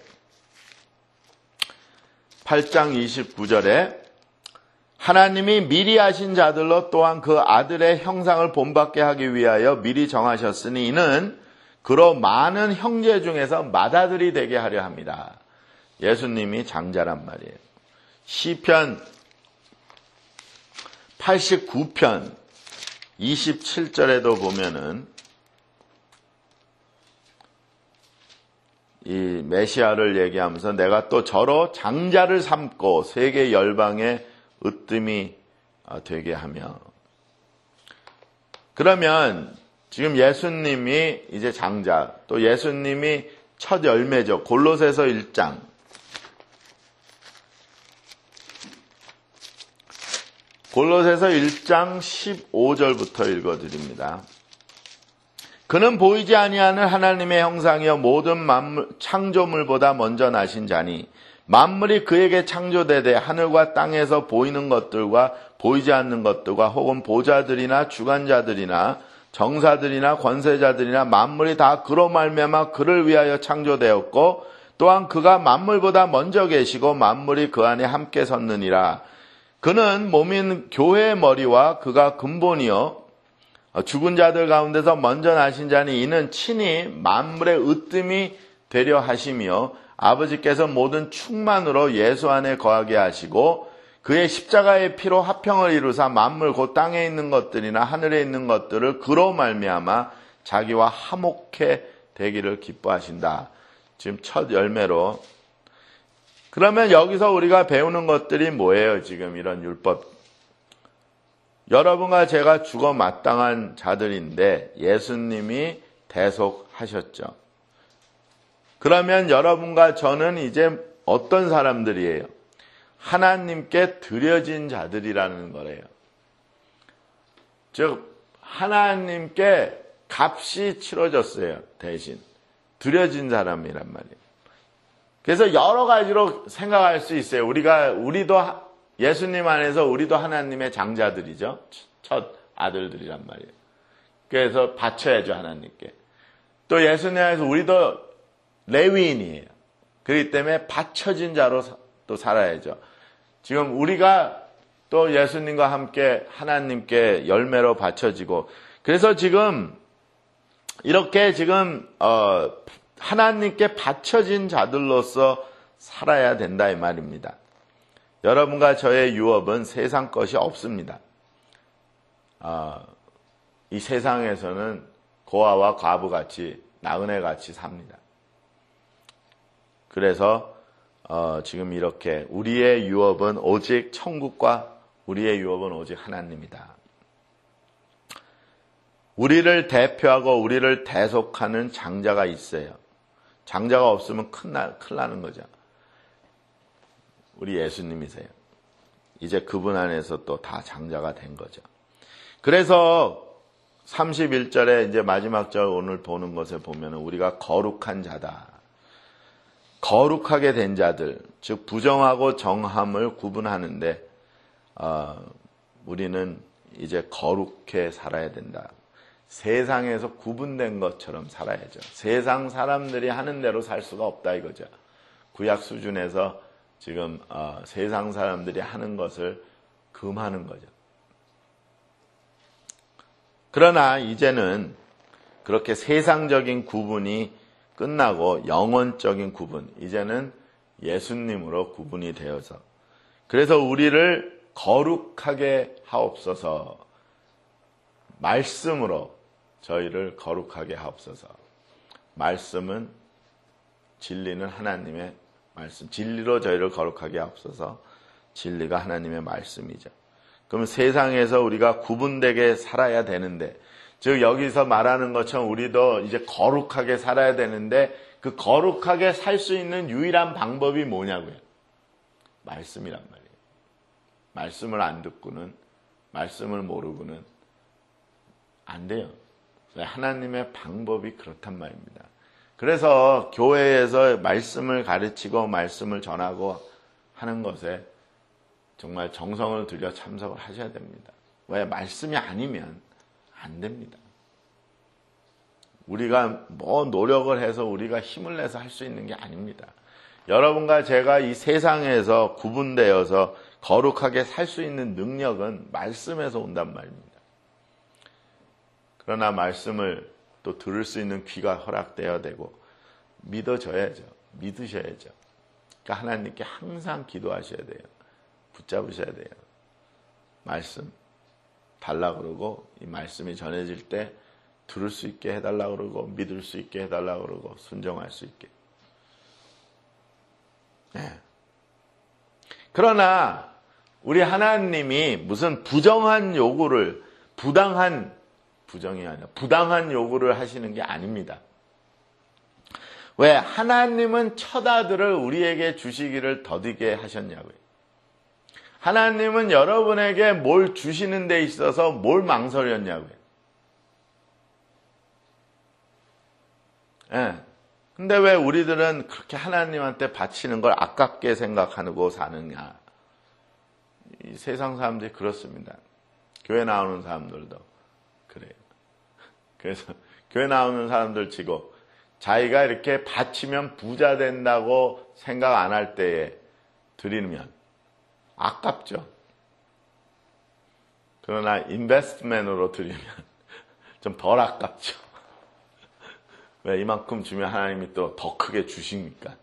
Speaker 1: 팔 장 이십구 절에 하나님이 미리 하신 자들로 또한 그 아들의 형상을 본받게 하기 위하여 미리 정하셨으니 이는 그로 많은 형제 중에서 맏아들이 되게 하려 합니다. 예수님이 장자란 말이에요. 시편 팔십구 편 이십칠 절에도 보면은 이 메시아를 얘기하면서 내가 또 저로 장자를 삼고 세계 열방의 으뜸이 되게 하며, 그러면 지금 예수님이 이제 장자, 또 예수님이 첫 열매죠. 골로새서 일 장 골로새서 일 장 십오 절부터 읽어드립니다. 그는 보이지 아니하는 하나님의 형상이여 모든 만물, 창조물보다 먼저 나신 자니 만물이 그에게 창조되되 하늘과 땅에서 보이는 것들과 보이지 않는 것들과 혹은 보좌들이나 주관자들이나 정사들이나 권세자들이나 만물이 다 그로 말미암아 그를 위하여 창조되었고 또한 그가 만물보다 먼저 계시고 만물이 그 안에 함께 섰느니라. 그는 몸인 교회의 머리와 그가 근본이요 죽은 자들 가운데서 먼저 나신 자니 이는 친히 만물의 으뜸이 되려 하시며 아버지께서 모든 충만으로 예수 안에 거하게 하시고 그의 십자가의 피로 화평을 이루사 만물 곧 땅에 있는 것들이나 하늘에 있는 것들을 그로 말미암아 자기와 화목해 되기를 기뻐하신다. 지금 첫 열매로. 그러면 여기서 우리가 배우는 것들이 뭐예요? 지금 이런 율법. 여러분과 제가 죽어 마땅한 자들인데 예수님이 대속하셨죠. 그러면 여러분과 저는 이제 어떤 사람들이에요? 하나님께 드려진 자들이라는 거래요. 즉 하나님께 값이 치러졌어요. 대신 드려진 사람이란 말이에요. 그래서 여러 가지로 생각할 수 있어요. 우리가 우리도 예수님 안에서 우리도 하나님의 장자들이죠. 첫 아들들이란 말이에요. 그래서 바쳐야죠, 하나님께. 또 예수님 안에서 우리도 레위인이에요. 그렇기 때문에 바쳐진 자로 또 살아야죠. 지금 우리가 또 예수님과 함께 하나님께 열매로 바쳐지고, 그래서 지금 이렇게 지금 어 하나님께 바쳐진 자들로서 살아야 된다 이 말입니다. 여러분과 저의 유업은 세상 것이 없습니다. 어, 이 세상에서는 고아와 과부같이 나그네같이 삽니다. 그래서 어, 지금 이렇게 우리의 유업은 오직 천국과 우리의 유업은 오직 하나님이다. 우리를 대표하고 우리를 대속하는 장자가 있어요. 장자가 없으면 큰일, 나, 큰일 나는 거죠. 우리 예수님이세요. 이제 그분 안에서 또 다 장자가 된 거죠. 그래서 삼십일 절에 이제 마지막 절 오늘 보는 것을 보면 우리가 거룩한 자다. 거룩하게 된 자들, 즉 부정하고 정함을 구분하는데 어, 우리는 이제 거룩해 살아야 된다. 세상에서 구분된 것처럼 살아야죠. 세상 사람들이 하는 대로 살 수가 없다 이거죠. 구약 수준에서 지금 어, 세상 사람들이 하는 것을 금하는 거죠. 그러나 이제는 그렇게 세상적인 구분이 끝나고 영혼적인 구분, 이제는 예수님으로 구분이 되어서 그래서 우리를 거룩하게 하옵소서. 말씀으로 저희를 거룩하게 하옵소서. 말씀은 진리는 하나님의 말씀. 진리로 저희를 거룩하게 하옵소서. 진리가 하나님의 말씀이죠. 그러면 세상에서 우리가 구분되게 살아야 되는데, 즉 여기서 말하는 것처럼 우리도 이제 거룩하게 살아야 되는데 그 거룩하게 살 수 있는 유일한 방법이 뭐냐고요? 말씀이란 말이에요. 말씀을 안 듣고는, 말씀을 모르고는 안 돼요. 하나님의 방법이 그렇단 말입니다. 그래서 교회에서 말씀을 가르치고 말씀을 전하고 하는 것에 정말 정성을 들여 참석을 하셔야 됩니다. 왜? 말씀이 아니면 안 됩니다. 우리가 뭐 노력을 해서 우리가 힘을 내서 할 수 있는 게 아닙니다. 여러분과 제가 이 세상에서 구분되어서 거룩하게 살 수 있는 능력은 말씀에서 온단 말입니다. 그러나 말씀을 또 들을 수 있는 귀가 허락되어야 되고 믿어져야죠. 믿으셔야죠. 그러니까 하나님께 항상 기도하셔야 돼요. 붙잡으셔야 돼요. 말씀 달라 그러고 이 말씀이 전해질 때 들을 수 있게 해달라 그러고 믿을 수 있게 해달라 그러고 순종할 수 있게. 네. 그러나 우리 하나님이 무슨 부정한 요구를 부당한 부정이 아니라 부당한 요구를 하시는 게 아닙니다. 왜? 하나님은 첫 아들을 우리에게 주시기를 더디게 하셨냐고요. 하나님은 여러분에게 뭘 주시는 데 있어서 뭘 망설였냐고요. 예. 근데 왜 우리들은 그렇게 하나님한테 바치는 걸 아깝게 생각하고 사느냐. 이 세상 사람들이 그렇습니다. 교회 나오는 사람들도 그래요. 그래서 교회 나오는 사람들 치고 자기가 이렇게 바치면 부자 된다고 생각 안 할 때에 드리면 아깝죠. 그러나 인베스트맨으로 드리면 좀 덜 아깝죠. 왜? 이만큼 주면 하나님이 또 더 크게 주시니까.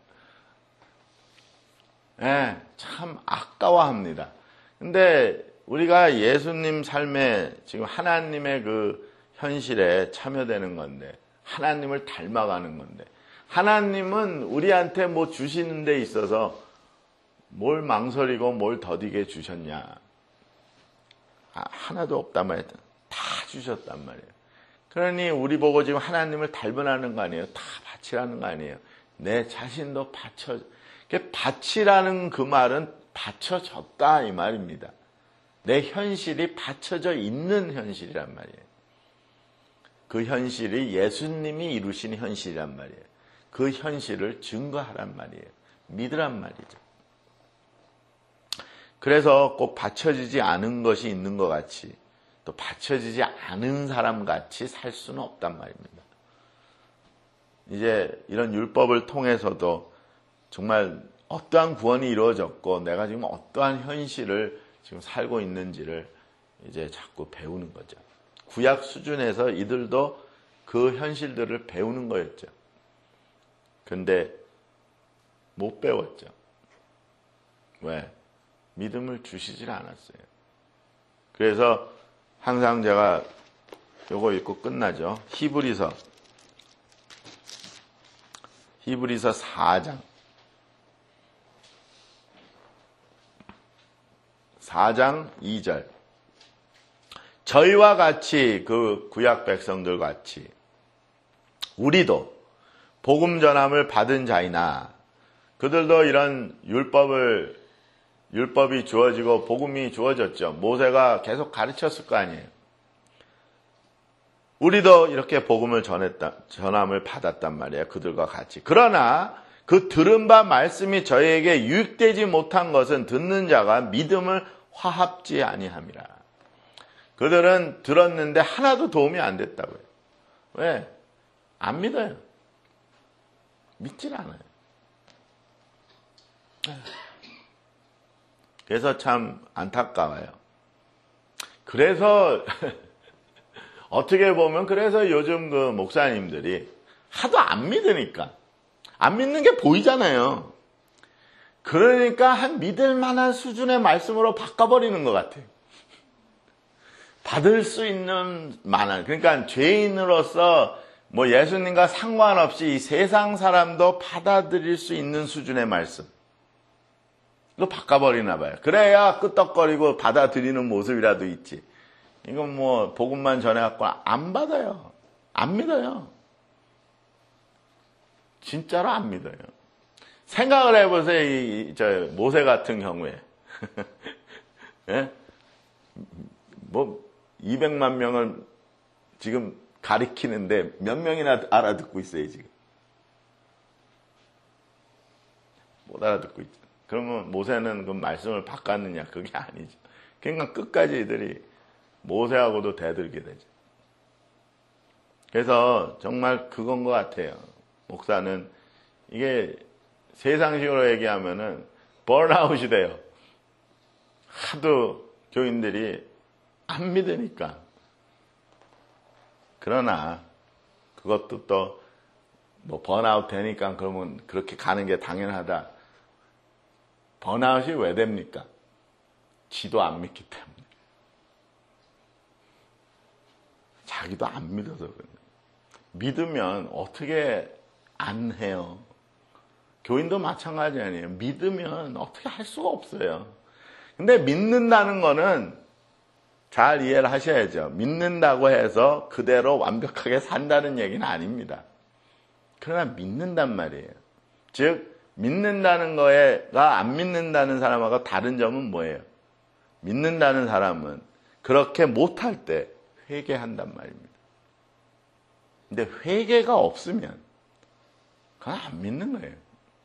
Speaker 1: 예, 참 아까워합니다. 근데 우리가 예수님 삶에 지금 하나님의 그 현실에 참여되는 건데, 하나님을 닮아가는 건데, 하나님은 우리한테 뭐 주시는 데 있어서 뭘 망설이고 뭘 더디게 주셨냐? 아, 하나도 없단 말이에요. 다 주셨단 말이에요. 그러니 우리 보고 지금 하나님을 닮으라는 거 아니에요. 다 바치라는 거 아니에요. 내 자신도 바쳐. 바치라는 그 말은 바쳐졌다 이 말입니다. 내 현실이 바쳐져 있는 현실이란 말이에요. 그 현실이 예수님이 이루신 현실이란 말이에요. 그 현실을 증거하란 말이에요. 믿으란 말이죠. 그래서 꼭 받쳐지지 않은 것이 있는 것 같이 또 받쳐지지 않은 사람 같이 살 수는 없단 말입니다. 이제 이런 율법을 통해서도 정말 어떠한 구원이 이루어졌고 내가 지금 어떠한 현실을 지금 살고 있는지를 이제 자꾸 배우는 거죠. 구약 수준에서 이들도 그 현실들을 배우는 거였죠. 근데 못 배웠죠. 왜? 믿음을 주시질 않았어요. 그래서 항상 제가 요거 읽고 끝나죠. 히브리서 히브리서 사 장 사 장 이 절 저희와 같이 그 구약 백성들 같이 우리도 복음 전함을 받은 자이나 그들도 이런 율법을 율법이 주어지고 복음이 주어졌죠. 모세가 계속 가르쳤을 거 아니에요. 우리도 이렇게 복음을 전했다, 전함을 받았단 말이에요. 그들과 같이. 그러나 그 들은 바 말씀이 저희에게 유익되지 못한 것은 듣는 자가 믿음을 화합지 아니함이라. 그들은 들었는데 하나도 도움이 안 됐다고요. 왜? 안 믿어요. 믿질 않아요. 그래서 참 안타까워요. 그래서 어떻게 보면 그래서 요즘 그 목사님들이 하도 안 믿으니까 안 믿는 게 보이잖아요. 그러니까 한 믿을 만한 수준의 말씀으로 바꿔버리는 것 같아요. 받을 수 있는 만한, 그러니까 죄인으로서 뭐 예수님과 상관없이 이 세상 사람도 받아들일 수 있는 수준의 말씀. 이거 바꿔버리나 봐요. 그래야 끄떡거리고 받아들이는 모습이라도 있지. 이건 뭐 복음만 전해갖고 안 받아요. 안 믿어요. 진짜로 안 믿어요. 생각을 해보세요. 이, 저 모세 같은 경우에 예? 뭐 이백만 명을 지금 가리키는데 몇 명이나 알아듣고 있어요 지금. 못 알아듣고 있죠. 그러면 모세는 그 말씀을 바꿨느냐? 그게 아니죠. 그러니까 끝까지 이들이 모세하고도 대들게 되죠. 그래서 정말 그건 것 같아요. 목사는 이게 세상식으로 얘기하면은 번아웃이 돼요. 하도 교인들이 안 믿으니까. 그러나 그것도 또 뭐 번아웃 되니까 그러면 그렇게 가는 게 당연하다. 번아웃이 왜 됩니까? 지도 안 믿기 때문에. 자기도 안 믿어서 그래요. 믿으면 어떻게 안 해요? 교인도 마찬가지 아니에요. 믿으면 어떻게 할 수가 없어요. 근데 믿는다는 거는 잘 이해를 하셔야죠. 믿는다고 해서 그대로 완벽하게 산다는 얘기는 아닙니다. 그러나 믿는단 말이에요. 즉 믿는다는 거가 안 믿는다는 사람하고 다른 점은 뭐예요? 믿는다는 사람은 그렇게 못할 때 회개한단 말입니다. 근데 회개가 없으면 그건 안 믿는 거예요.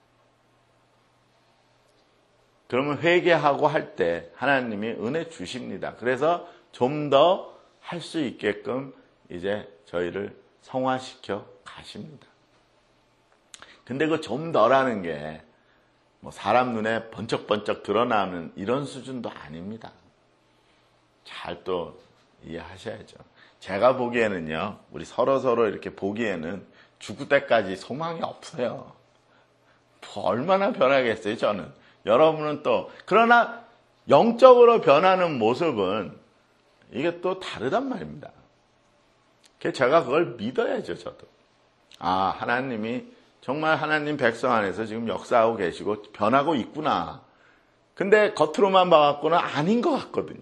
Speaker 1: 그러면 회개하고 할 때 하나님이 은혜 주십니다. 그래서 좀 더 할 수 있게끔 이제 저희를 성화시켜 가십니다. 근데 그 좀 더라는 게 뭐 사람 눈에 번쩍번쩍 드러나는 이런 수준도 아닙니다. 잘 또 이해하셔야죠. 제가 보기에는요, 우리 서로서로 이렇게 보기에는 죽을 때까지 소망이 없어요. 뭐 얼마나 변하겠어요, 저는. 여러분은 또, 그러나 영적으로 변하는 모습은 이게 또 다르단 말입니다. 제가 그걸 믿어야죠, 저도. 아, 하나님이 정말 하나님 백성 안에서 지금 역사하고 계시고 변하고 있구나. 근데 겉으로만 봐갖고는 아닌 것 같거든요.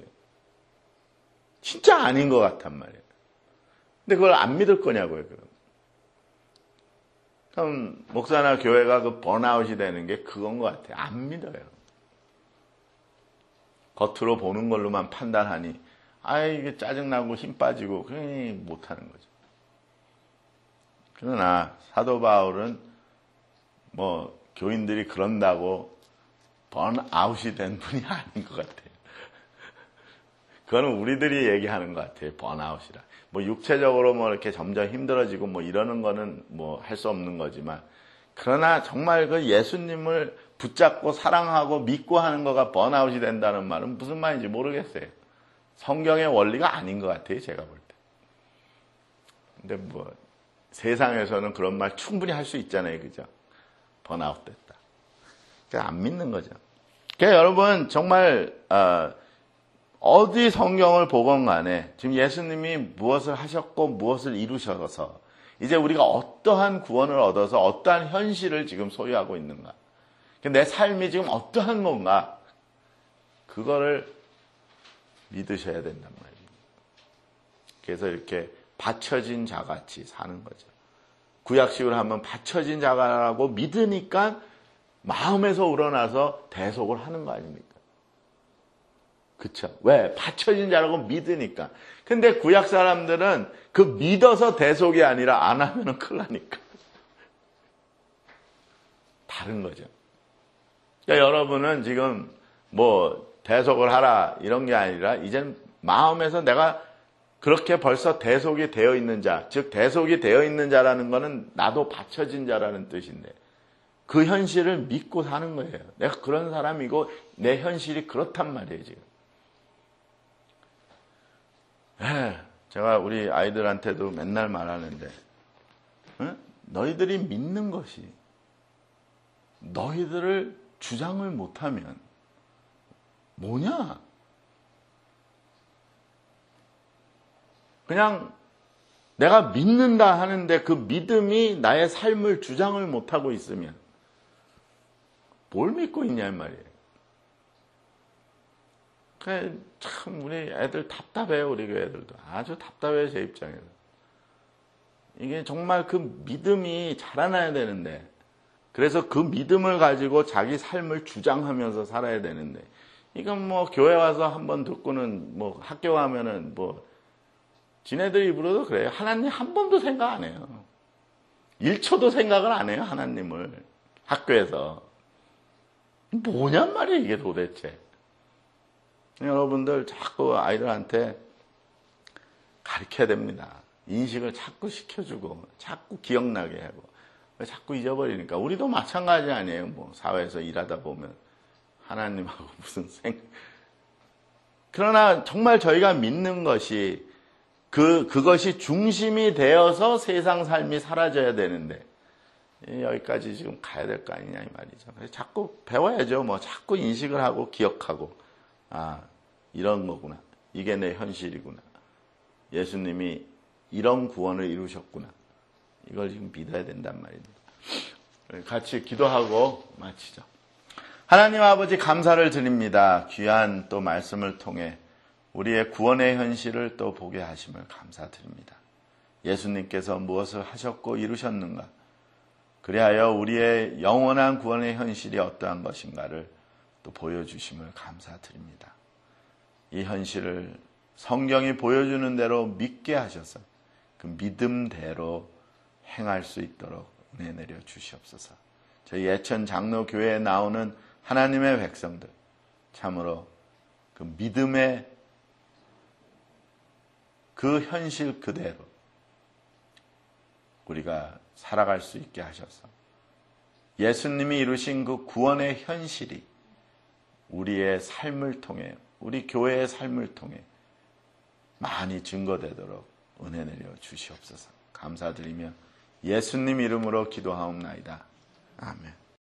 Speaker 1: 진짜 아닌 것 같단 말이에요. 근데 그걸 안 믿을 거냐고요, 그럼. 그럼 목사나 교회가 그 번아웃이 되는 게 그건 것 같아요. 안 믿어요. 겉으로 보는 걸로만 판단하니, 아, 이게 짜증나고 힘 빠지고, 그러니 못하는 거죠. 그러나 사도 바울은 뭐 교인들이 그런다고 번아웃이 된 분이 아닌 것 같아요. 그거는 우리들이 얘기하는 것 같아요. 번아웃이라. 뭐 육체적으로 뭐 이렇게 점점 힘들어지고 뭐 이러는 거는 뭐 할 수 없는 거지만, 그러나 정말 그 예수님을 붙잡고 사랑하고 믿고 하는 거가 번아웃이 된다는 말은 무슨 말인지 모르겠어요. 성경의 원리가 아닌 것 같아요, 제가 볼 때. 근데 뭐 세상에서는 그런 말 충분히 할 수 있잖아요, 그죠? 번아웃 됐다. 그러니까 안 믿는 거죠. 그러니까 여러분 정말 어, 어디 성경을 보건 간에 지금 예수님이 무엇을 하셨고 무엇을 이루셔서 이제 우리가 어떠한 구원을 얻어서 어떠한 현실을 지금 소유하고 있는가, 내 삶이 지금 어떠한 건가, 그거를 믿으셔야 된단 말이에요. 그래서 이렇게 받쳐진 자같이 사는 거죠. 구약식으로 하면 받쳐진 자라고 믿으니까 마음에서 우러나서 대속을 하는 거 아닙니까? 그쵸? 왜? 받쳐진 자라고 믿으니까. 근데 구약 사람들은 그 믿어서 대속이 아니라 안 하면 큰일 나니까. 다른 거죠. 그러니까 여러분은 지금 뭐 대속을 하라 이런 게 아니라 이제는 마음에서 내가 그렇게 벌써 대속이 되어 있는 자, 즉 대속이 되어 있는 자라는 거는 나도 받쳐진 자라는 뜻인데 그 현실을 믿고 사는 거예요. 내가 그런 사람이고 내 현실이 그렇단 말이에요, 지금. 에, 제가 우리 아이들한테도 맨날 말하는데, 응? 너희들이 믿는 것이 너희들을 주장을 못하면 뭐냐? 그냥 내가 믿는다 하는데 그 믿음이 나의 삶을 주장을 못하고 있으면 뭘 믿고 있냐 이 말이에요. 그러니까 참 우리 애들 답답해요. 우리 교회 애들도 아주 답답해요. 제 입장에서. 이게 정말 그 믿음이 자라나야 되는데, 그래서 그 믿음을 가지고 자기 삶을 주장하면서 살아야 되는데, 이건 뭐 교회 와서 한번 듣고는 뭐 학교 가면은 뭐 지네들 입으로도 그래요. 하나님 한 번도 생각 안 해요. 일 초도 생각을 안 해요. 하나님을 학교에서. 뭐냔 말이에요 이게 도대체. 여러분들 자꾸 아이들한테 가르쳐야 됩니다. 인식을 자꾸 시켜주고 자꾸 기억나게 하고 자꾸 잊어버리니까. 우리도 마찬가지 아니에요. 뭐 사회에서 일하다 보면 하나님하고 무슨 생각. 그러나 정말 저희가 믿는 것이 그, 그것이 중심이 되어서 세상 삶이 사라져야 되는데 여기까지 지금 가야 될 거 아니냐 이 말이죠. 그래서 자꾸 배워야죠. 뭐 자꾸 인식을 하고 기억하고, 아 이런 거구나. 이게 내 현실이구나. 예수님이 이런 구원을 이루셨구나. 이걸 지금 믿어야 된단 말입니다. 같이 기도하고 마치죠. 하나님 아버지 감사를 드립니다. 귀한 또 말씀을 통해 우리의 구원의 현실을 또 보게 하심을 감사드립니다. 예수님께서 무엇을 하셨고 이루셨는가? 그리하여 우리의 영원한 구원의 현실이 어떠한 것인가를 또 보여주심을 감사드립니다. 이 현실을 성경이 보여주는 대로 믿게 하셔서 그 믿음대로 행할 수 있도록 은혜 내려 주시옵소서. 저희 예천 장로교회에 나오는 하나님의 백성들, 참으로 그 믿음의 그 현실 그대로 우리가 살아갈 수 있게 하셔서 예수님이 이루신 그 구원의 현실이 우리의 삶을 통해, 우리 교회의 삶을 통해 많이 증거되도록 은혜 내려 주시옵소서. 감사드리며 예수님 이름으로 기도하옵나이다. 아멘.